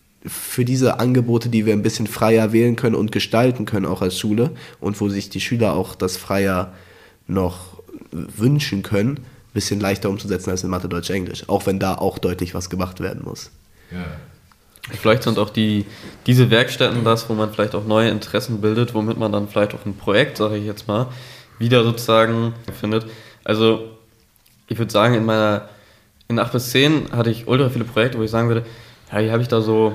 für diese Angebote, die wir ein bisschen freier wählen können und gestalten können, auch als Schule, und wo sich die Schüler auch das freier noch wünschen können, ein bisschen leichter umzusetzen als in Mathe, Deutsch, Englisch. Auch wenn da auch deutlich was gemacht werden muss. Ja. Vielleicht sind auch die, diese Werkstätten das, wo man vielleicht auch neue Interessen bildet, womit man dann vielleicht auch ein Projekt, sage ich jetzt mal, wieder sozusagen findet. Also ich würde sagen, in meiner in acht bis zehn hatte ich ultra viele Projekte, wo ich sagen würde, ja, die habe ich da so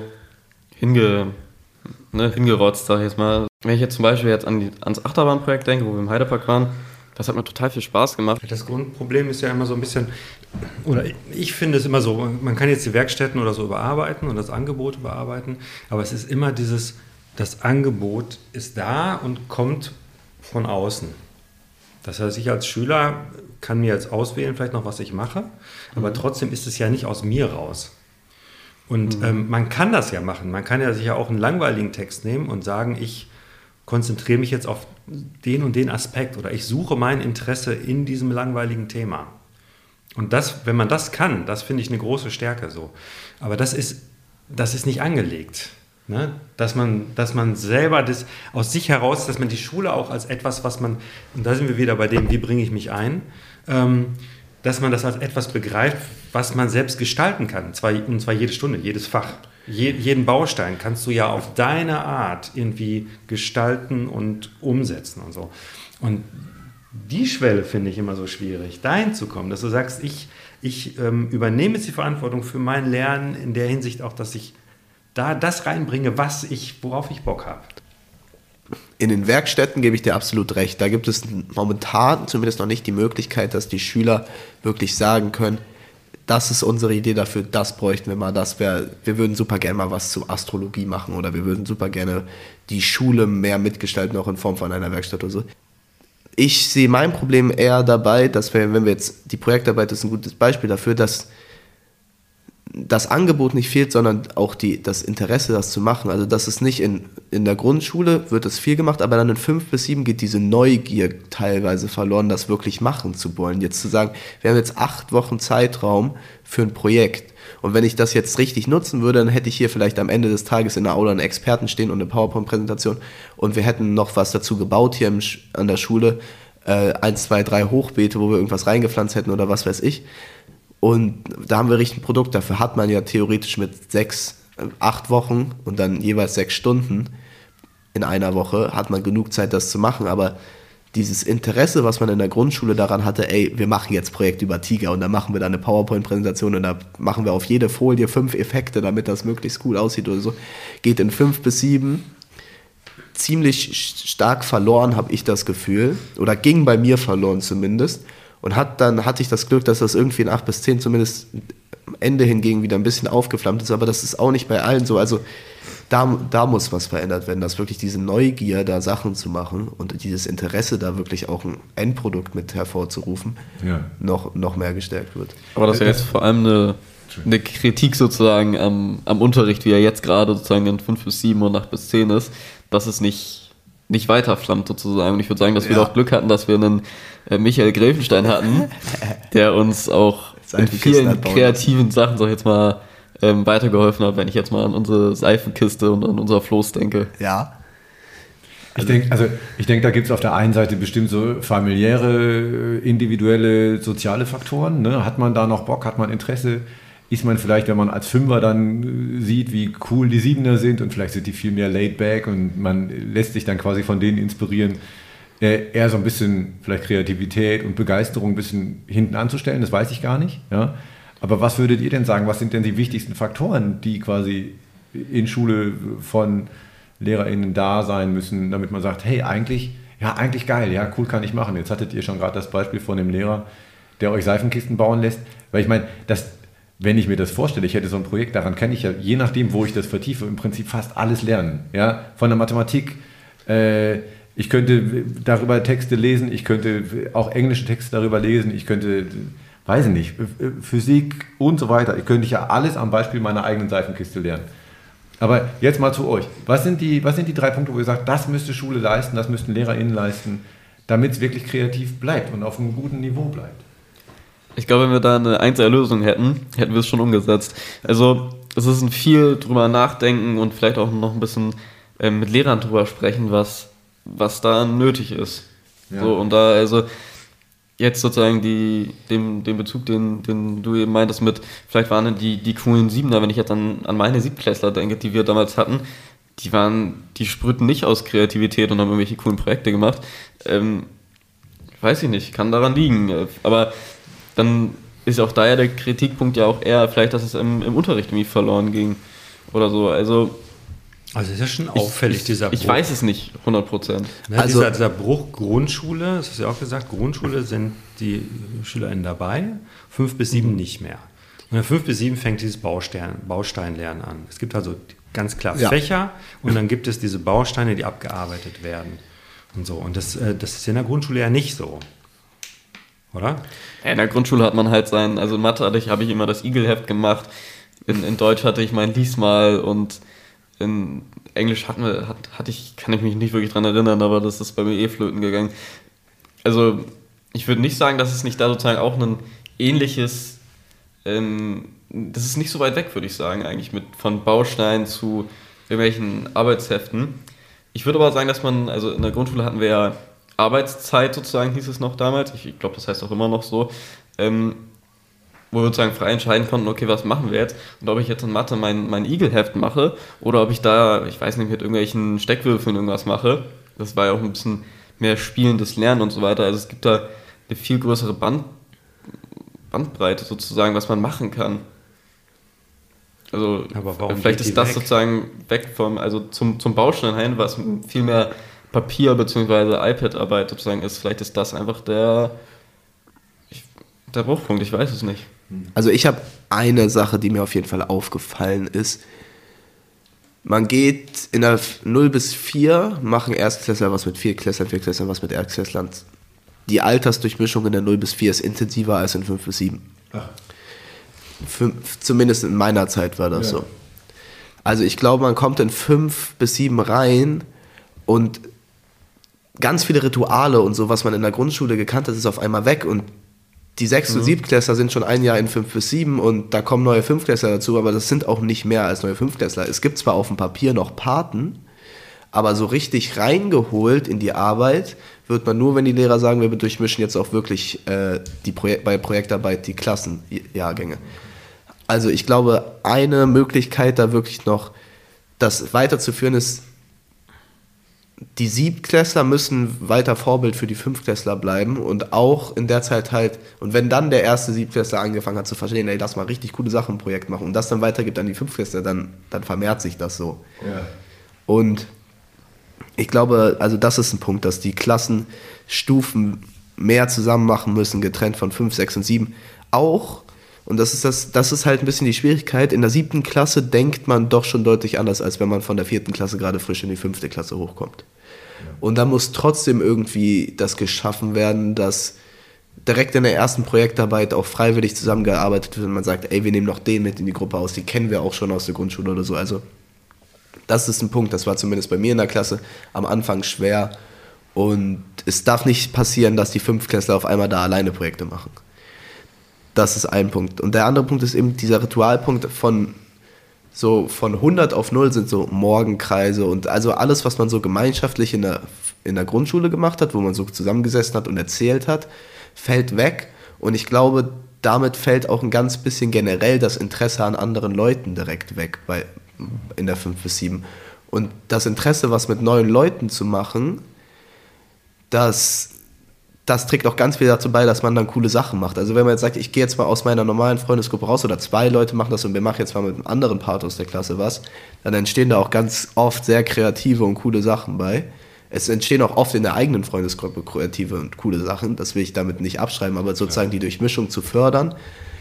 hinge, ne, hingerotzt, sage ich jetzt mal. Wenn ich jetzt zum Beispiel jetzt an die, ans Achterbahnprojekt denke, wo wir im Heidepark waren, das hat mir total viel Spaß gemacht. Das Grundproblem ist ja immer so ein bisschen, oder ich finde es immer so, man kann jetzt die Werkstätten oder so überarbeiten und das Angebot überarbeiten, aber es ist immer dieses, das Angebot ist da und kommt von außen. Das heißt, ich als Schüler kann mir jetzt auswählen, vielleicht noch, was ich mache, aber trotzdem ist es ja nicht aus mir raus. Und mhm. ähm, man kann das ja machen. Man kann ja sich ja auch einen langweiligen Text nehmen und sagen, ich konzentriere mich jetzt auf den und den Aspekt oder ich suche mein Interesse in diesem langweiligen Thema. Und das, wenn man das kann, das finde ich eine große Stärke so. Aber das ist, das ist nicht angelegt. Ne? Dass man, dass man selber das aus sich heraus, dass man die Schule auch als etwas, was man, und da sind wir wieder bei dem, wie bringe ich mich ein, ähm, dass man das als etwas begreift, was man selbst gestalten kann. Und zwar, und zwar jede Stunde, jedes Fach. Je, jeden Baustein kannst du ja auf deine Art irgendwie gestalten und umsetzen und so. Und die Schwelle finde ich immer so schwierig, dahin zu kommen, dass du sagst, ich, ich ähm, übernehme jetzt die Verantwortung für mein Lernen in der Hinsicht auch, dass ich da das reinbringe, was ich, worauf ich Bock habe. In den Werkstätten gebe ich dir absolut recht. Da gibt es momentan zumindest noch nicht die Möglichkeit, dass die Schüler wirklich sagen können, das ist unsere Idee dafür, das bräuchten wir mal, das wäre, wir würden super gerne mal was zu Astrologie machen oder wir würden super gerne die Schule mehr mitgestalten, auch in Form von einer Werkstatt oder so. Ich sehe mein Problem eher dabei, dass wir, wenn wir jetzt, die Projektarbeit ist ein gutes Beispiel dafür, dass das Angebot nicht fehlt, sondern auch die, das Interesse, das zu machen. Also das ist nicht in, in der Grundschule, wird das viel gemacht, aber dann in fünf bis sieben geht diese Neugier teilweise verloren, das wirklich machen zu wollen. Jetzt zu sagen, wir haben jetzt acht Wochen Zeitraum für ein Projekt und wenn ich das jetzt richtig nutzen würde, dann hätte ich hier vielleicht am Ende des Tages in der Aula einen Experten stehen und eine PowerPoint-Präsentation und wir hätten noch was dazu gebaut hier im, an der Schule, äh, eins, zwei, drei Hochbeete, wo wir irgendwas reingepflanzt hätten oder was weiß ich. Und da haben wir richtig ein Produkt, dafür hat man ja theoretisch mit sechs, acht Wochen und dann jeweils sechs Stunden in einer Woche, hat man genug Zeit, das zu machen. Aber dieses Interesse, was man in der Grundschule daran hatte, ey, wir machen jetzt Projekt über Tiger und dann machen wir da eine PowerPoint-Präsentation und da machen wir auf jede Folie fünf Effekte, damit das möglichst cool aussieht oder so, geht in fünf bis sieben ziemlich stark verloren, habe ich das Gefühl, oder ging bei mir verloren zumindest. Und hat dann hatte ich das Glück, dass das irgendwie in acht bis zehn zumindest am Ende hingegen wieder ein bisschen aufgeflammt ist, aber das ist auch nicht bei allen so. Also da, da muss was verändert werden, dass wirklich diese Neugier, da Sachen zu machen und dieses Interesse, da wirklich auch ein Endprodukt mit hervorzurufen, ja. noch, noch mehr gestärkt wird. Aber das ist ja jetzt vor allem eine, eine Kritik sozusagen am, am Unterricht, wie er jetzt gerade sozusagen in fünf bis sieben und acht bis zehn ist, dass es nicht nicht weiterflammt sozusagen. Und ich würde sagen, dass wir Ja. doch Glück hatten, dass wir einen äh, Michael Gräfenstein hatten, der uns auch in Seifenkisten vielen hat bauen kreativen Sachen, sag ich jetzt mal, ähm, weitergeholfen hat, wenn ich jetzt mal an unsere Seifenkiste und an unser Floß denke. Ja. Ich denke, also ich denke, da gibt es auf der einen Seite bestimmt so familiäre, individuelle, soziale Faktoren. Ne? Hat man da noch Bock, hat man Interesse? Ist man vielleicht, wenn man als Fünfer dann sieht, wie cool die Siebener sind und vielleicht sind die viel mehr laid back und man lässt sich dann quasi von denen inspirieren, äh, eher so ein bisschen vielleicht Kreativität und Begeisterung ein bisschen hinten anzustellen, das weiß ich gar nicht. Ja? Aber was würdet ihr denn sagen, was sind denn die wichtigsten Faktoren, die quasi in Schule von LehrerInnen da sein müssen, damit man sagt, hey, eigentlich, ja, eigentlich geil, ja, cool, kann ich machen. Jetzt hattet ihr schon gerade das Beispiel von dem Lehrer, der euch Seifenkisten bauen lässt, weil ich meine, das, wenn ich mir das vorstelle, ich hätte so ein Projekt, daran kann ich ja, je nachdem, wo ich das vertiefe, im Prinzip fast alles lernen, ja, von der Mathematik, äh, ich könnte darüber Texte lesen, ich könnte auch englische Texte darüber lesen, ich könnte, weiß ich nicht, Physik und so weiter, ich könnte ja alles am Beispiel meiner eigenen Seifenkiste lernen. Aber jetzt mal zu euch. Was sind die, was sind die drei Punkte, wo ihr sagt, das müsste Schule leisten, das müssten LehrerInnen leisten, damit es wirklich kreativ bleibt und auf einem guten Niveau bleibt? Ich glaube, wenn wir da eine einzelne Lösung hätten, hätten wir es schon umgesetzt. Also es ist ein viel drüber nachdenken und vielleicht auch noch ein bisschen äh, mit Lehrern drüber sprechen, was, was da nötig ist. Ja. So, und da also jetzt sozusagen die, den, den Bezug, den, den du eben meintest mit, vielleicht waren die, die coolen Siebener, wenn ich jetzt an, an meine Siebtklässler denke, die wir damals hatten, die waren, die sprühten nicht aus Kreativität und haben irgendwelche coolen Projekte gemacht. Ähm, weiß ich nicht, kann daran liegen. Aber dann ist auch da ja der Kritikpunkt ja auch eher vielleicht, dass es im, im Unterricht irgendwie verloren ging oder so. Also Also ist ja schon auffällig, ich, dieser Bruch. Ich weiß es nicht, hundert Prozent. Ne, Also- dieser, dieser Bruch Grundschule, das hast du ja auch gesagt, Grundschule sind die SchülerInnen dabei, fünf bis sieben nicht mehr. Und in fünf bis sieben fängt dieses Baustein, Bausteinlernen an. Es gibt also ganz klar Ja. Fächer und dann gibt es diese Bausteine, die abgearbeitet werden. Und so. Und das, äh, das ist in der Grundschule ja nicht so. Oder? Ja, in der Grundschule hat man halt sein, also in Mathe hatte ich, habe ich immer das Igelheft gemacht, in, in Deutsch hatte ich mein Liesmal und in Englisch hatten wir, hat, hatte ich, kann ich mich nicht wirklich dran erinnern, aber das ist bei mir eh flöten gegangen. Also ich würde nicht sagen, dass es nicht da sozusagen auch ein ähnliches, ähm, das ist nicht so weit weg, würde ich sagen, eigentlich mit von Bausteinen zu irgendwelchen Arbeitsheften. Ich würde aber sagen, dass man, also in der Grundschule hatten wir ja Arbeitszeit sozusagen, hieß es noch damals, ich glaube, das heißt auch immer noch so, ähm, wo wir sozusagen frei entscheiden konnten, okay, was machen wir jetzt? Und ob ich jetzt in Mathe mein, mein Igelheft mache oder ob ich da, ich weiß nicht, mit irgendwelchen Steckwürfeln irgendwas mache. Das war ja auch ein bisschen mehr spielendes Lernen und so weiter. Also es gibt da eine viel größere Band, Bandbreite sozusagen, was man machen kann. Also Aber warum vielleicht geht die ist das weg? sozusagen weg vom, also zum, zum Baustein hin, was viel mehr Papier- bzw. iPad-Arbeit sozusagen ist. Vielleicht ist das einfach der, ich, der Bruchpunkt, ich weiß es nicht. Also ich habe eine Sache, die mir auf jeden Fall aufgefallen ist. Man geht in der null bis vier, machen Erstklässler was mit Viertklässlern, Viertklässlern was mit Erstklässlern. Die Altersdurchmischung in der null bis vier ist intensiver als in fünf bis sieben. Ach. Fünf, zumindest in meiner Zeit war das Ja. so. Also ich glaube, man kommt in fünf bis sieben rein und ganz viele Rituale und so, was man in der Grundschule gekannt hat, ist auf einmal weg und die Sechst- und Siebtklässler sind schon ein Jahr in fünf bis sieben und da kommen neue Fünftklässler dazu, aber das sind auch nicht mehr als neue Fünftklässler. Es gibt zwar auf dem Papier noch Paten, aber so richtig reingeholt in die Arbeit wird man nur, wenn die Lehrer sagen, wir durchmischen jetzt auch wirklich äh, die Projek- bei Projektarbeit die Klassenjahrgänge. Also ich glaube, eine Möglichkeit da wirklich noch das weiterzuführen ist, die Siebtklässler müssen weiter Vorbild für die Fünftklässler bleiben und auch in der Zeit halt, und wenn dann der erste Siebtklässler angefangen hat zu verstehen, ey, lass mal richtig coole Sachen im Projekt machen und das dann weitergibt an die Fünftklässler, dann, dann vermehrt sich das so. Ja. Und ich glaube, also das ist ein Punkt, dass die Klassenstufen mehr zusammen machen müssen, getrennt von fünf, sechs und sieben. Auch, und das ist, das, das ist halt ein bisschen die Schwierigkeit, in der siebten Klasse denkt man doch schon deutlich anders, als wenn man von der vierten Klasse gerade frisch in die fünfte Klasse hochkommt. Und da muss trotzdem irgendwie das geschaffen werden, dass direkt in der ersten Projektarbeit auch freiwillig zusammengearbeitet wird und man sagt, ey, wir nehmen noch den mit in die Gruppe aus, die kennen wir auch schon aus der Grundschule oder so. Also Das ist ein Punkt, das war zumindest bei mir in der Klasse am Anfang schwer. Und es darf nicht passieren, dass die Fünftklässler auf einmal da alleine Projekte machen. Das ist ein Punkt. Und der andere Punkt ist eben dieser Ritualpunkt von so von hundert auf null sind so Morgenkreise und also alles, was man so gemeinschaftlich in der, in der Grundschule gemacht hat, wo man so zusammengesessen hat und erzählt hat, fällt weg. Und ich glaube, damit fällt auch ein ganz bisschen generell das Interesse an anderen Leuten direkt weg bei, in der fünf bis sieben. Und das Interesse, was mit neuen Leuten zu machen, das, das trägt auch ganz viel dazu bei, dass man dann coole Sachen macht. Also wenn man jetzt sagt, ich gehe jetzt mal aus meiner normalen Freundesgruppe raus oder zwei Leute machen das und wir machen jetzt mal mit einem anderen Part aus der Klasse was, dann entstehen da auch ganz oft sehr kreative und coole Sachen bei. Es entstehen auch oft in der eigenen Freundesgruppe kreative und coole Sachen, das will ich damit nicht abschreiben, aber sozusagen die Durchmischung zu fördern,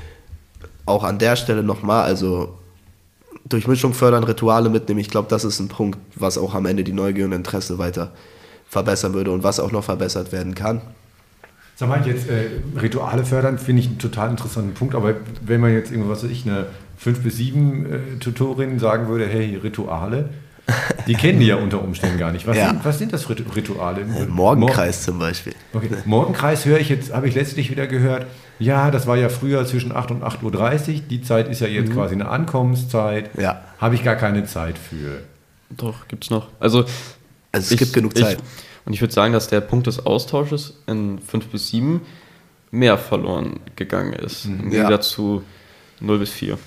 auch an der Stelle nochmal, also Durchmischung fördern, Rituale mitnehmen, ich glaube, das ist ein Punkt, was auch am Ende die Neugier und Interesse weiter verbessern würde und was auch noch verbessert werden kann. Sag mal, jetzt äh, Rituale fördern finde ich einen total interessanten Punkt, aber wenn man jetzt irgendwas, was weiß ich, eine fünf bis sieben äh, Tutorin sagen würde, hey, Rituale, die kennen die ja unter Umständen gar nicht. Was, ja. sind, was sind das für Rituale? Morgenkreis zum Beispiel. Okay. Morgenkreis höre ich jetzt, habe ich letztlich wieder gehört, ja, das war ja früher zwischen acht und acht Uhr dreißig, die Zeit ist ja jetzt mhm. quasi eine Ankommenszeit, ja. habe ich gar keine Zeit für. Doch, gibt's noch. Also, also es ich, gibt genug Zeit. Ich, und ich würde sagen, dass der Punkt des Austausches in fünf bis sieben mehr verloren gegangen ist, mhm. im ja. Gegensatz zu null bis vier.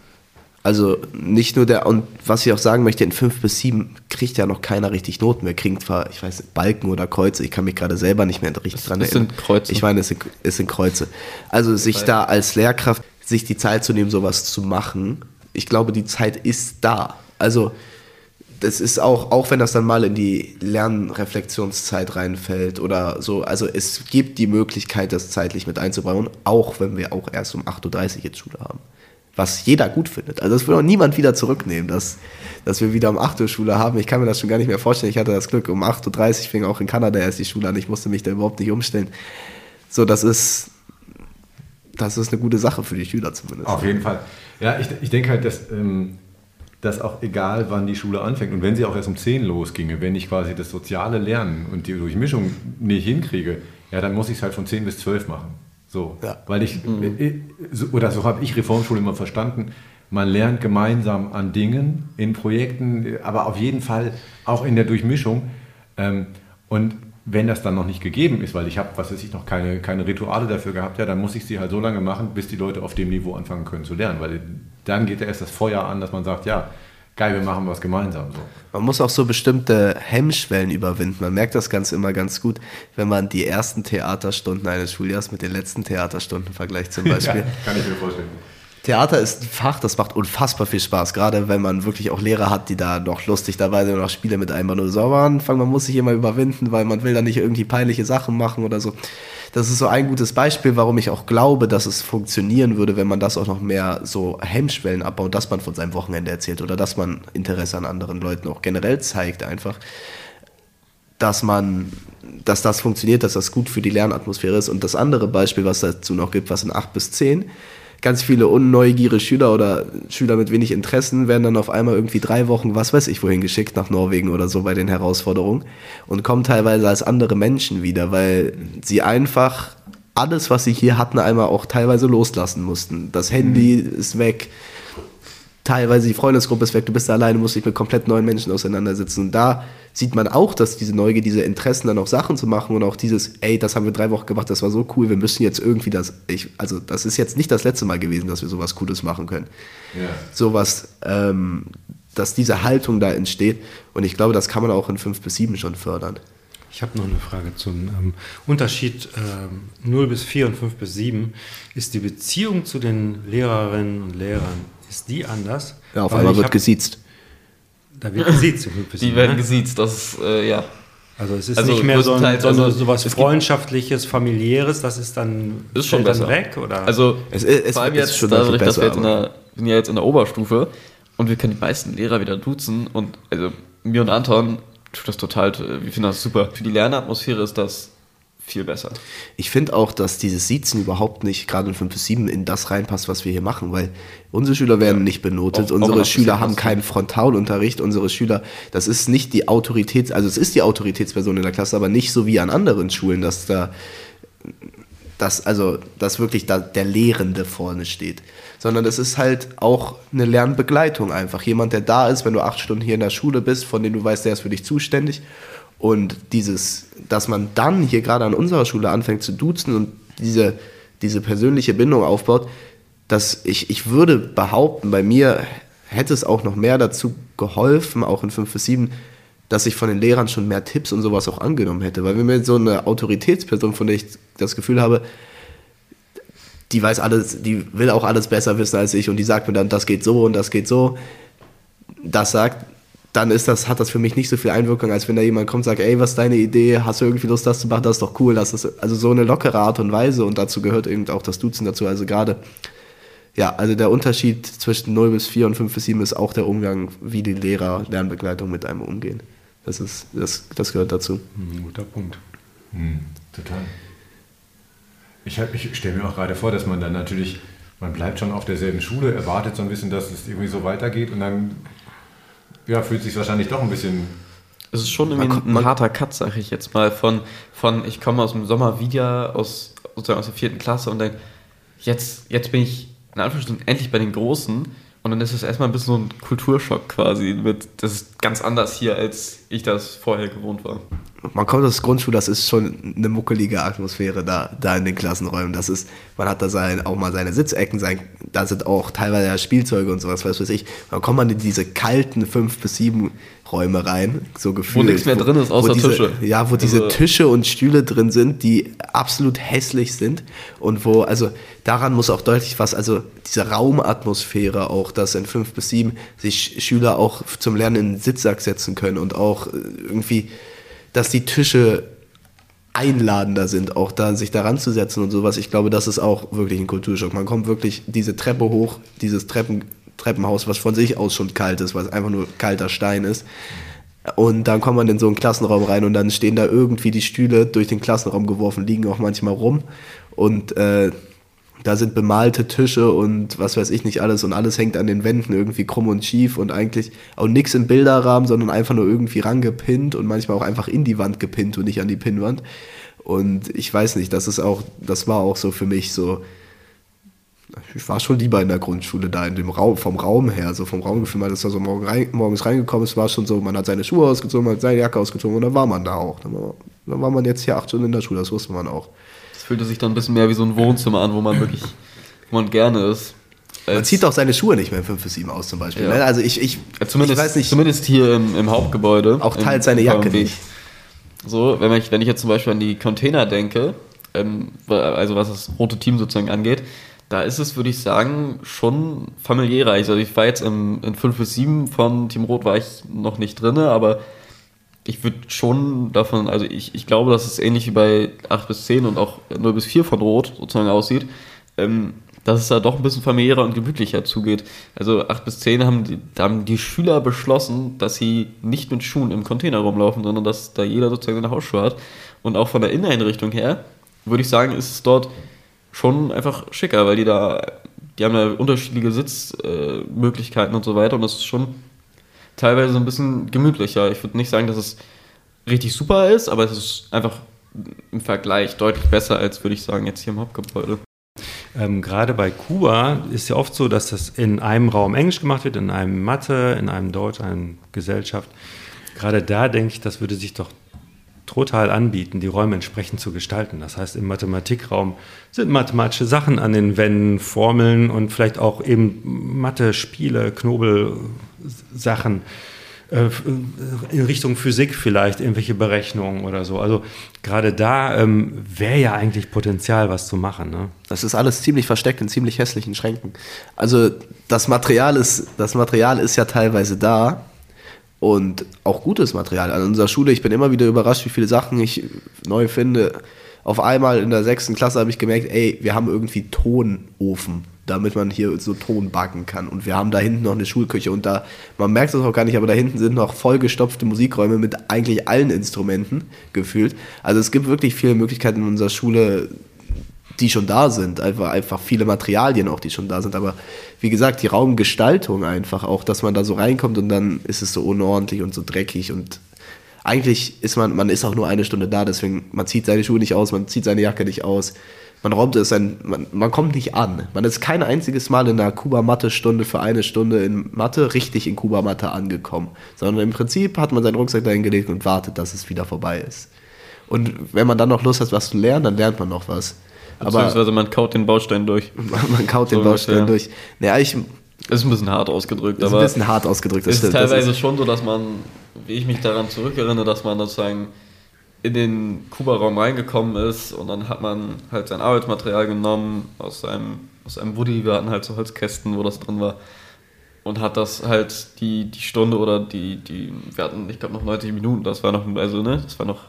Also nicht nur der, und was ich auch sagen möchte, in fünf bis sieben kriegt ja noch keiner richtig Noten. Wir kriegen zwar, ich weiß nicht, Balken oder Kreuze, ich kann mich gerade selber nicht mehr richtig dran es erinnern. Es sind Kreuze. Ich meine, es sind, es sind Kreuze. Also sich da als Lehrkraft, sich die Zeit zu nehmen, sowas zu machen, ich glaube, die Zeit ist da. Also das ist auch, auch wenn das dann mal in die Lernreflexionszeit reinfällt oder so, also es gibt die Möglichkeit, das zeitlich mit einzubauen, auch wenn wir auch erst um acht Uhr dreißig jetzt Schule haben. Was jeder gut findet. Also das will auch niemand wieder zurücknehmen, dass, dass wir wieder um acht Uhr Schule haben. Ich kann mir das schon gar nicht mehr vorstellen. Ich hatte das Glück, um acht Uhr dreißig fing auch in Kanada erst die Schule an. Ich musste mich da überhaupt nicht umstellen. So, das ist, das ist eine gute Sache für die Schüler zumindest. Auf jeden Fall. Ja, ich, ich denke halt, dass, ähm, dass auch egal, wann die Schule anfängt und wenn sie auch erst um zehn losginge, wenn ich quasi das soziale Lernen und die Durchmischung nicht hinkriege, ja, dann muss ich es halt von zehn bis zwölf machen. So, ja. Weil ich, mhm. oder so habe ich Reformschule immer verstanden, man lernt gemeinsam an Dingen, in Projekten, aber auf jeden Fall auch in der Durchmischung. Und wenn das dann noch nicht gegeben ist, weil ich habe, was weiß ich, noch keine, keine Rituale dafür gehabt, ja, dann muss ich sie halt so lange machen, bis die Leute auf dem Niveau anfangen können zu lernen, weil dann geht ja erst das Feuer an, dass man sagt, ja, geil, wir machen was gemeinsam. So. Man muss auch so bestimmte Hemmschwellen überwinden. Man merkt das Ganze immer ganz gut, wenn man die ersten Theaterstunden eines Schuljahres mit den letzten Theaterstunden vergleicht zum Beispiel. Ja, kann ich mir vorstellen. Theater ist ein Fach, das macht unfassbar viel Spaß, gerade wenn man wirklich auch Lehrer hat, die da noch lustig dabei sind und auch Spiele mit einbauen oder so. Aber am Anfang, man muss sich immer überwinden, weil man will da nicht irgendwie peinliche Sachen machen oder so. Das ist so ein gutes Beispiel, warum ich auch glaube, dass es funktionieren würde, wenn man das auch noch mehr so Hemmschwellen abbaut, dass man von seinem Wochenende erzählt oder dass man Interesse an anderen Leuten auch generell zeigt einfach, dass man, dass das funktioniert, dass das gut für die Lernatmosphäre ist. Und das andere Beispiel, was dazu noch gibt, was in acht bis zehn, ganz viele unneugierige Schüler oder Schüler mit wenig Interessen werden dann auf einmal irgendwie drei Wochen, was weiß ich wohin geschickt, nach Norwegen oder so bei den Herausforderungen und kommen teilweise als andere Menschen wieder, weil sie einfach alles, was sie hier hatten, einmal auch teilweise loslassen mussten. Das Handy mhm. ist weg, teilweise die Freundesgruppe ist weg, du bist da alleine, musst dich mit komplett neuen Menschen auseinandersetzen. Und da sieht man auch, dass diese Neugier, diese Interessen dann auch Sachen zu machen und auch dieses, ey, das haben wir drei Wochen gemacht, das war so cool, wir müssen jetzt irgendwie das, ich, also das ist jetzt nicht das letzte Mal gewesen, dass wir sowas Cooles machen können. Ja. Sowas, ähm, dass diese Haltung da entsteht und ich glaube, das kann man auch in fünf bis sieben schon fördern. Ich habe noch eine Frage zum ähm, Unterschied ähm, null bis vier und fünf bis sieben. Ist die Beziehung zu den Lehrerinnen und Lehrern, ist die anders? Ja, auf einmal wird hab, gesiezt. Da wird gesiezt in fünf bis sieben. Die werden ne? gesiezt, das ist, äh, ja. Also es ist also nicht mehr so, ein, so, also so was Freundschaftliches, Familiäres, das ist dann, ist schon dann besser. weg? Oder? Also es, es, vor allem es jetzt, schon dadurch, dass besser, wir jetzt in der, sind ja jetzt in der Oberstufe und wir können die meisten Lehrer wieder duzen und also mir und Anton tut das total, wir finden das super. Für die Lernatmosphäre ist das viel besser. Ich finde auch, dass dieses Siezen überhaupt nicht, gerade in fünf bis sieben, in das reinpasst, was wir hier machen, weil unsere Schüler werden ja. nicht benotet, auch, unsere auch Schüler haben keinen Frontalunterricht, unsere Schüler, das ist nicht die Autorität, also es ist die Autoritätsperson in der Klasse, aber nicht so wie an anderen Schulen, dass da, dass, also, dass wirklich da der Lehrende vorne steht, sondern es ist halt auch eine Lernbegleitung einfach, jemand, der da ist, wenn du acht Stunden hier in der Schule bist, von dem du weißt, der ist für dich zuständig. Und dieses, dass man dann hier gerade an unserer Schule anfängt zu duzen und diese, diese persönliche Bindung aufbaut, dass ich, ich würde behaupten, bei mir hätte es auch noch mehr dazu geholfen, auch in fünf bis sieben, dass ich von den Lehrern schon mehr Tipps und sowas auch angenommen hätte. Weil wenn mir so eine Autoritätsperson, von der ich das Gefühl habe, die weiß alles, die will auch alles besser wissen als ich und die sagt mir dann, das geht so und das geht so, das sagt, dann ist das, hat das für mich nicht so viel Einwirkung, als wenn da jemand kommt und sagt, ey, was ist deine Idee, hast du irgendwie Lust, das zu machen, das ist doch cool, das ist also so eine lockere Art und Weise und dazu gehört eben auch das Duzen dazu, also gerade, ja, also der Unterschied zwischen null bis vier und fünf bis sieben ist auch der Umgang, wie die Lehrer Lernbegleitung mit einem umgehen, das ist, das, das gehört dazu. Ein guter Punkt. Hm, total. Ich, ich stelle mir auch gerade vor, dass man dann natürlich, man bleibt schon auf derselben Schule, erwartet so ein bisschen, dass es irgendwie so weitergeht und dann ja, fühlt sich wahrscheinlich doch ein bisschen... Es ist schon irgendwie ein, ein harter Cut, sag ich jetzt mal, von, von ich komme aus dem Sommer wieder, aus, sozusagen aus der vierten Klasse und denke, jetzt, jetzt bin ich in Anführungsstrichen endlich bei den Großen und dann ist es erstmal ein bisschen so ein Kulturschock quasi. Mit, das ist ganz anders hier, als ich das vorher gewohnt war. Man kommt aus der Grundschule, das ist schon eine muckelige Atmosphäre da, da in den Klassenräumen. Das ist, man hat da sein, auch mal seine Sitzecken, sein, da sind auch teilweise ja Spielzeuge und sowas, was weiß ich. Dann kommt man in diese kalten fünf bis sieben Räume rein, so gefühlt. Wo nichts mehr drin ist, außer diese, Tische. Ja, wo diese also, Tische und Stühle drin sind, die absolut hässlich sind und wo, also daran muss auch deutlich was, also diese Raumatmosphäre auch, dass in fünf bis sieben sich Schüler auch zum Lernen in den Sitzsack setzen können und auch irgendwie, dass die Tische einladender sind, auch da sich daran zu setzen und sowas. Ich glaube, das ist auch wirklich ein Kulturschock. Man kommt wirklich diese Treppe hoch, dieses Treppen, Treppenhaus, was von sich aus schon kalt ist, was einfach nur kalter Stein ist. Und dann kommt man in so einen Klassenraum rein und dann stehen da irgendwie die Stühle durch den Klassenraum geworfen, liegen auch manchmal rum. Und äh, da sind bemalte Tische und was weiß ich nicht alles und alles hängt an den Wänden irgendwie krumm und schief und eigentlich auch nichts im Bilderrahmen, sondern einfach nur irgendwie rangepinnt und manchmal auch einfach in die Wand gepinnt und nicht an die Pinnwand. Und ich weiß nicht, das ist auch, das war auch so für mich so, ich war schon lieber in der Grundschule da, in dem Raum, vom Raum her, so vom Raumgefühl, man ist da so morgen rein, morgens reingekommen, es war schon so, man hat seine Schuhe ausgezogen, man hat seine Jacke ausgezogen und dann war man da auch. Dann war, dann war man jetzt hier acht Stunden in der Schule, das wusste man auch. Es fühlte sich dann ein bisschen mehr wie so ein Wohnzimmer an, wo man wirklich, wo man gerne ist. Man zieht auch seine Schuhe nicht mehr in fünf bis sieben aus zum Beispiel. Ja. Also ich, ich, ja, zumindest, ich weiß nicht. Zumindest hier im, im Hauptgebäude. Auch teilt seine Jacke nicht. So, wenn ich, wenn ich jetzt zum Beispiel an die Container denke, ähm, also was das rote Team sozusagen angeht, da ist es, würde ich sagen, schon familiärer. Also ich war jetzt im, in fünf bis sieben von Team Rot war ich noch nicht drin, aber ich würde schon davon, also ich, ich glaube, dass es ähnlich wie bei acht bis zehn und auch null bis vier von Rot sozusagen aussieht, ähm, dass es da doch ein bisschen familiärer und gemütlicher zugeht. Also acht bis zehn haben die, da haben die Schüler beschlossen, dass sie nicht mit Schuhen im Container rumlaufen, sondern dass da jeder sozusagen seine Hausschuhe hat. Und auch von der Inneneinrichtung her, würde ich sagen, ist es dort schon einfach schicker, weil die da, die haben da unterschiedliche Sitzmöglichkeiten äh, und so weiter und das ist schon teilweise so ein bisschen gemütlicher. Ich würde nicht sagen, dass es richtig super ist, aber es ist einfach im Vergleich deutlich besser als, würde ich sagen, jetzt hier im Hauptgebäude. Ähm, gerade bei Kuba ist ja oft so, dass das in einem Raum Englisch gemacht wird, in einem Mathe, in einem Deutsch, in einem Gesellschaft. Gerade da denke ich, das würde sich doch total anbieten, die Räume entsprechend zu gestalten. Das heißt, im Mathematikraum sind mathematische Sachen an den Wänden, Formeln und vielleicht auch eben Mathe-Spiele, Knobelsachen äh, in Richtung Physik vielleicht, irgendwelche Berechnungen oder so. Also gerade da ähm, wäre ja eigentlich Potenzial, was zu machen. Ne? Das ist alles ziemlich versteckt in ziemlich hässlichen Schränken. Also das Material ist, das Material ist ja teilweise da, und auch gutes Material an unserer Schule. Ich bin immer wieder überrascht, wie viele Sachen ich neu finde. auf einmal in der sechsten Klasse habe ich gemerkt, ey, wir haben irgendwie Tonofen, damit man hier so Ton backen kann. Und wir haben da hinten noch eine Schulküche und da, man merkt es auch gar nicht, aber da hinten sind noch vollgestopfte Musikräume mit eigentlich allen Instrumenten gefühlt. Also es gibt wirklich viele Möglichkeiten in unserer Schule, die schon da sind, einfach, einfach viele Materialien auch, die schon da sind, aber wie gesagt, die Raumgestaltung einfach auch, dass man da so reinkommt und dann ist es so unordentlich und so dreckig und eigentlich ist man, man ist auch nur eine Stunde da, deswegen, man zieht seine Schuhe nicht aus, man zieht seine Jacke nicht aus, man räumt es, ein, man, man kommt nicht an, man ist kein einziges Mal in einer Kuba-Mathe-Stunde für eine Stunde in Mathe richtig in Kuba-Mathe angekommen, sondern im Prinzip hat man seinen Rucksack dahin gelegt und wartet, dass es wieder vorbei ist. Und wenn man dann noch Lust hat, was zu lernen, dann lernt man noch was. Beziehungsweise man kaut den Baustein durch. Man kaut den so Baustein durch. Naja, ich, das ist ein bisschen hart ausgedrückt. Das ist aber ein bisschen hart ausgedrückt. Das es ist stimmt, teilweise das ist schon so, dass man, wie ich mich daran zurückerinnere, dass man sozusagen in den Kuba-Raum reingekommen ist und dann hat man halt sein Arbeitsmaterial genommen aus einem, aus einem Woody, wir hatten halt so Holzkästen, wo das drin war und hat das halt die, die Stunde oder die, die, wir hatten, ich glaube noch neunzig Minuten, das war noch, also ne, das war noch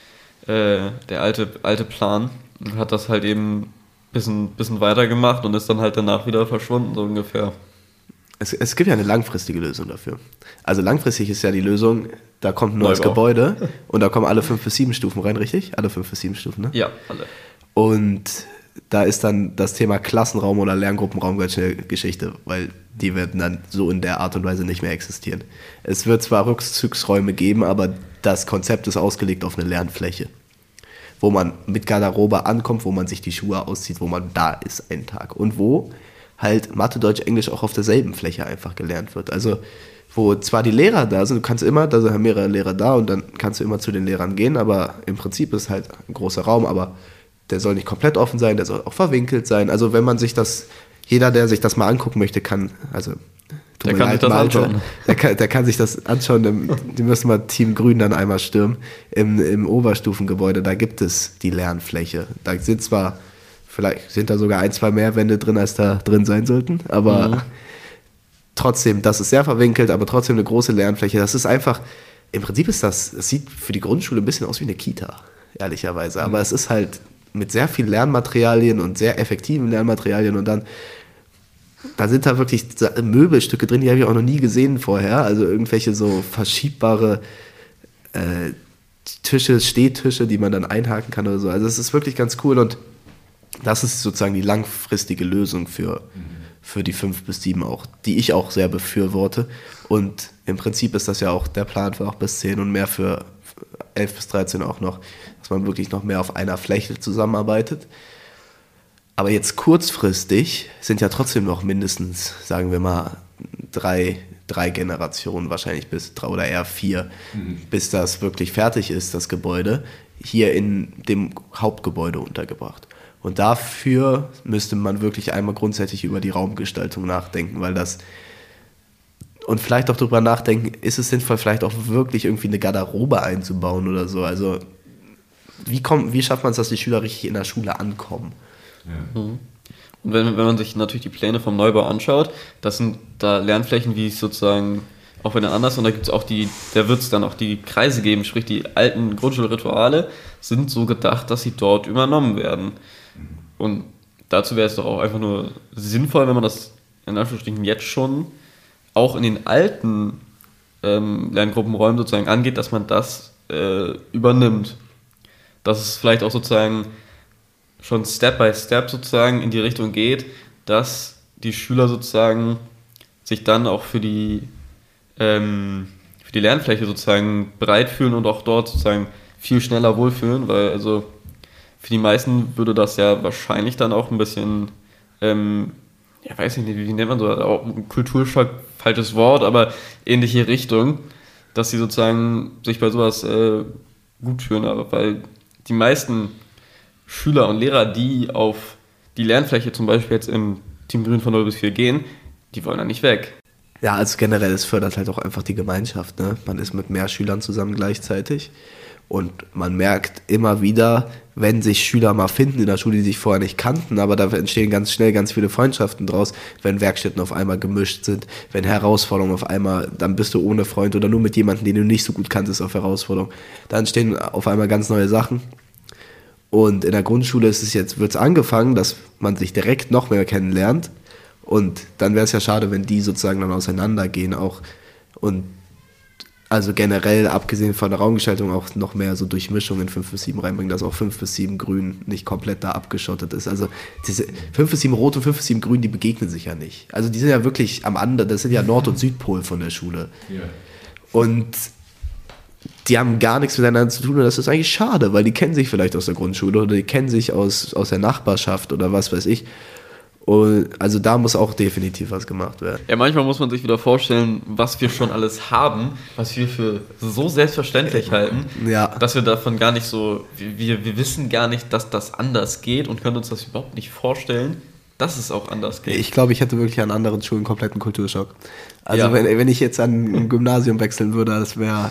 äh, der alte, alte Plan. Und hat das halt eben ein bisschen, bisschen weiter gemacht und ist dann halt danach wieder verschwunden, so ungefähr. Es, es gibt ja eine langfristige Lösung dafür. Also langfristig ist ja die Lösung, da kommt ein neues Neubau. Gebäude und da kommen alle fünf bis sieben Stufen rein, richtig? Alle fünf bis sieben Stufen, ne? Ja, alle. Und da ist dann das Thema Klassenraum oder Lerngruppenraum ganz schnell Geschichte, weil die werden dann so in der Art und Weise nicht mehr existieren. Es wird zwar Rückzugsräume geben, aber das Konzept ist ausgelegt auf eine Lernfläche, wo man mit Garderobe ankommt, wo man sich die Schuhe auszieht, wo man da ist einen Tag und wo halt Mathe, Deutsch, Englisch auch auf derselben Fläche einfach gelernt wird. Also wo zwar die Lehrer da sind, du kannst immer, da sind mehrere Lehrer da und dann kannst du immer zu den Lehrern gehen, aber im Prinzip ist halt ein großer Raum, aber der soll nicht komplett offen sein, der soll auch verwinkelt sein. Also wenn man sich das, jeder, der sich das mal angucken möchte, kann, also Der kann sich das anschauen. Der kann, der kann sich das anschauen. Die müssen mal Team Grün dann einmal stürmen. Im, im Oberstufengebäude, da gibt es die Lernfläche. Da sind zwar, vielleicht sind da sogar ein, zwei mehr Wände drin, als da drin sein sollten, aber mhm. trotzdem, das ist sehr verwinkelt, aber trotzdem eine große Lernfläche. Das ist einfach, im Prinzip ist das, das sieht für die Grundschule ein bisschen aus wie eine Kita, ehrlicherweise. Aber mhm. es ist halt mit sehr viel Lernmaterialien und sehr effektiven Lernmaterialien und dann da sind da wirklich Möbelstücke drin, die habe ich auch noch nie gesehen vorher. Also irgendwelche so verschiebbare äh, Tische, Stehtische, die man dann einhaken kann oder so. Also es ist wirklich ganz cool und das ist sozusagen die langfristige Lösung für, für die fünf bis sieben auch, die ich auch sehr befürworte. Und im Prinzip ist das ja auch der Plan für auch bis zehn und mehr für elf bis dreizehn auch noch, dass man wirklich noch mehr auf einer Fläche zusammenarbeitet. Aber jetzt kurzfristig sind ja trotzdem noch mindestens, sagen wir mal, drei, drei Generationen wahrscheinlich bis drei oder eher vier, mhm. bis das wirklich fertig ist, das Gebäude, hier in dem Hauptgebäude untergebracht. Und dafür müsste man wirklich einmal grundsätzlich über die Raumgestaltung nachdenken, weil das und vielleicht auch darüber nachdenken, ist es sinnvoll, vielleicht auch wirklich irgendwie eine Garderobe einzubauen oder so. Also wie, kommt, wie schafft man es, dass die Schüler richtig in der Schule ankommen? Ja. Und wenn, wenn man sich natürlich die Pläne vom Neubau anschaut, das sind da Lernflächen, wie es sozusagen auch wieder anders, und da gibt es auch die, da wird es dann auch die Kreise geben, sprich die alten Grundschulrituale sind so gedacht, dass sie dort übernommen werden. Und dazu wäre es doch auch einfach nur sinnvoll, wenn man das in Anführungsstrichen jetzt schon auch in den alten ähm, Lerngruppenräumen sozusagen angeht, dass man das äh, übernimmt. Dass es vielleicht auch sozusagen schon Step by Step sozusagen in die Richtung geht, dass die Schüler sozusagen sich dann auch für die, ähm, für die Lernfläche sozusagen bereit fühlen und auch dort sozusagen viel schneller wohlfühlen, weil also für die meisten würde das ja wahrscheinlich dann auch ein bisschen, ähm, ja weiß ich nicht, wie nennt man so, auch Kulturschock, falsches Wort, aber ähnliche Richtung, dass sie sozusagen sich bei sowas äh, gut fühlen, aber weil die meisten Schüler und Lehrer, die auf die Lernfläche zum Beispiel jetzt im Team Grün von null bis vier gehen, die wollen da nicht weg. Ja, also generell, es fördert halt auch einfach die Gemeinschaft, ne? Man ist mit mehr Schülern zusammen gleichzeitig und man merkt immer wieder, wenn sich Schüler mal finden in der Schule, die sich vorher nicht kannten, aber da entstehen ganz schnell ganz viele Freundschaften draus, wenn Werkstätten auf einmal gemischt sind, wenn Herausforderungen auf einmal, dann bist du ohne Freund oder nur mit jemandem, den du nicht so gut kanntest auf Herausforderungen, dann entstehen auf einmal ganz neue Sachen. Und in der Grundschule ist es jetzt, wird es angefangen, dass man sich direkt noch mehr kennenlernt. Und dann wäre es ja schade, wenn die sozusagen dann auseinandergehen auch. Und also generell, abgesehen von der Raumgestaltung, auch noch mehr so Durchmischung in fünf bis sieben reinbringen, dass auch fünf bis sieben Grün nicht komplett da abgeschottet ist. Also diese fünf bis sieben Rot und fünf bis sieben Grün, die begegnen sich ja nicht. Also die sind ja wirklich am anderen, das sind ja Nord- und Südpol von der Schule. Ja. Und die haben gar nichts miteinander zu tun und das ist eigentlich schade, weil die kennen sich vielleicht aus der Grundschule oder die kennen sich aus, aus der Nachbarschaft oder was weiß ich. Und also da muss auch definitiv was gemacht werden. Ja, manchmal muss man sich wieder vorstellen, was wir schon alles haben, was wir für so selbstverständlich halten, ja. dass wir davon gar nicht so, wir, wir wissen gar nicht, dass das anders geht und können uns das überhaupt nicht vorstellen, dass es auch anders geht. Ich glaube, ich hätte wirklich an anderen Schulen einen kompletten Kulturschock. Also ja. wenn, wenn ich jetzt an ein Gymnasium wechseln würde, das wäre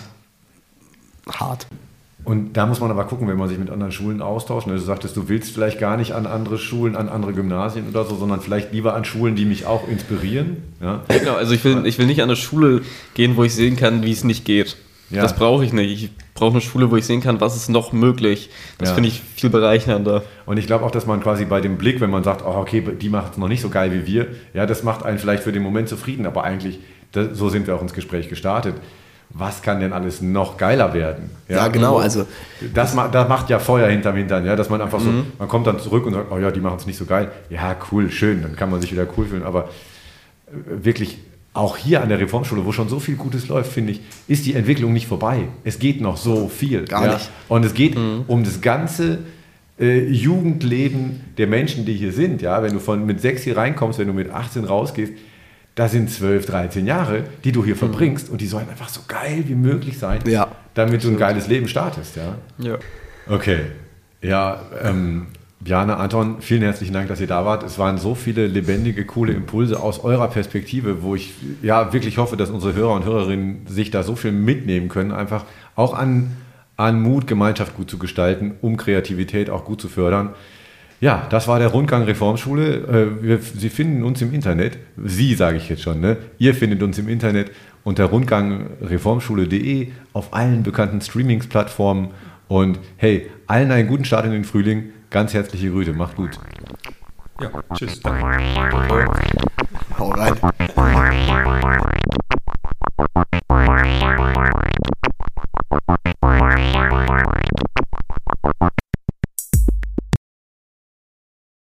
hart. Und da muss man aber gucken, wenn man sich mit anderen Schulen austauscht. Du sagtest, du willst vielleicht gar nicht an andere Schulen, an andere Gymnasien oder so, sondern vielleicht lieber an Schulen, die mich auch inspirieren. Ja, ja genau. Also ich will, ich will nicht an eine Schule gehen, wo ich sehen kann, wie es nicht geht. Ja. Das brauche ich nicht. Ich brauche eine Schule, wo ich sehen kann, was ist noch möglich. Das ja. finde ich viel bereichernder. Und ich glaube auch, dass man quasi bei dem Blick, wenn man sagt, oh, okay, die macht es noch nicht so geil wie wir, ja, das macht einen vielleicht für den Moment zufrieden, aber eigentlich, das, so sind wir auch ins Gespräch gestartet. Was kann denn alles noch geiler werden? Ja, ja genau. Also das, das macht ja Feuer hinterm Hintern, ja, dass man einfach so, mhm. man kommt dann zurück und sagt, oh ja, die machen es nicht so geil. Ja, cool, schön, dann kann man sich wieder cool fühlen. Aber wirklich, auch hier an der Reformschule, wo schon so viel Gutes läuft, finde ich, ist die Entwicklung nicht vorbei. Es geht noch so viel. Gar ja? nicht. Und es geht mhm. um das ganze äh, Jugendleben der Menschen, die hier sind. Ja? Wenn du von mit sechs hier reinkommst, wenn du mit achtzehn rausgehst, da sind zwölf, dreizehn Jahre, die du hier verbringst und die sollen einfach so geil wie möglich sein, ja, damit du ein geiles Leben startest. Ja. Ja. Okay. Ja, ähm, Bjarne, Anton, vielen herzlichen Dank, dass ihr da wart. Es waren so viele lebendige, coole Impulse aus eurer Perspektive, wo ich ja wirklich hoffe, dass unsere Hörer und Hörerinnen sich da so viel mitnehmen können, einfach auch an, an Mut, Gemeinschaft gut zu gestalten, um Kreativität auch gut zu fördern. Ja, das war der Rundgang Reformschule. Äh, wir, Sie finden uns im Internet. Sie, sage ich jetzt schon, ne? Ihr findet uns im Internet unter rundgang reformschule punkt de auf allen bekannten Streamingsplattformen. Und hey, allen einen guten Start in den Frühling. Ganz herzliche Grüße. Macht gut. Ja, tschüss. Hau rein.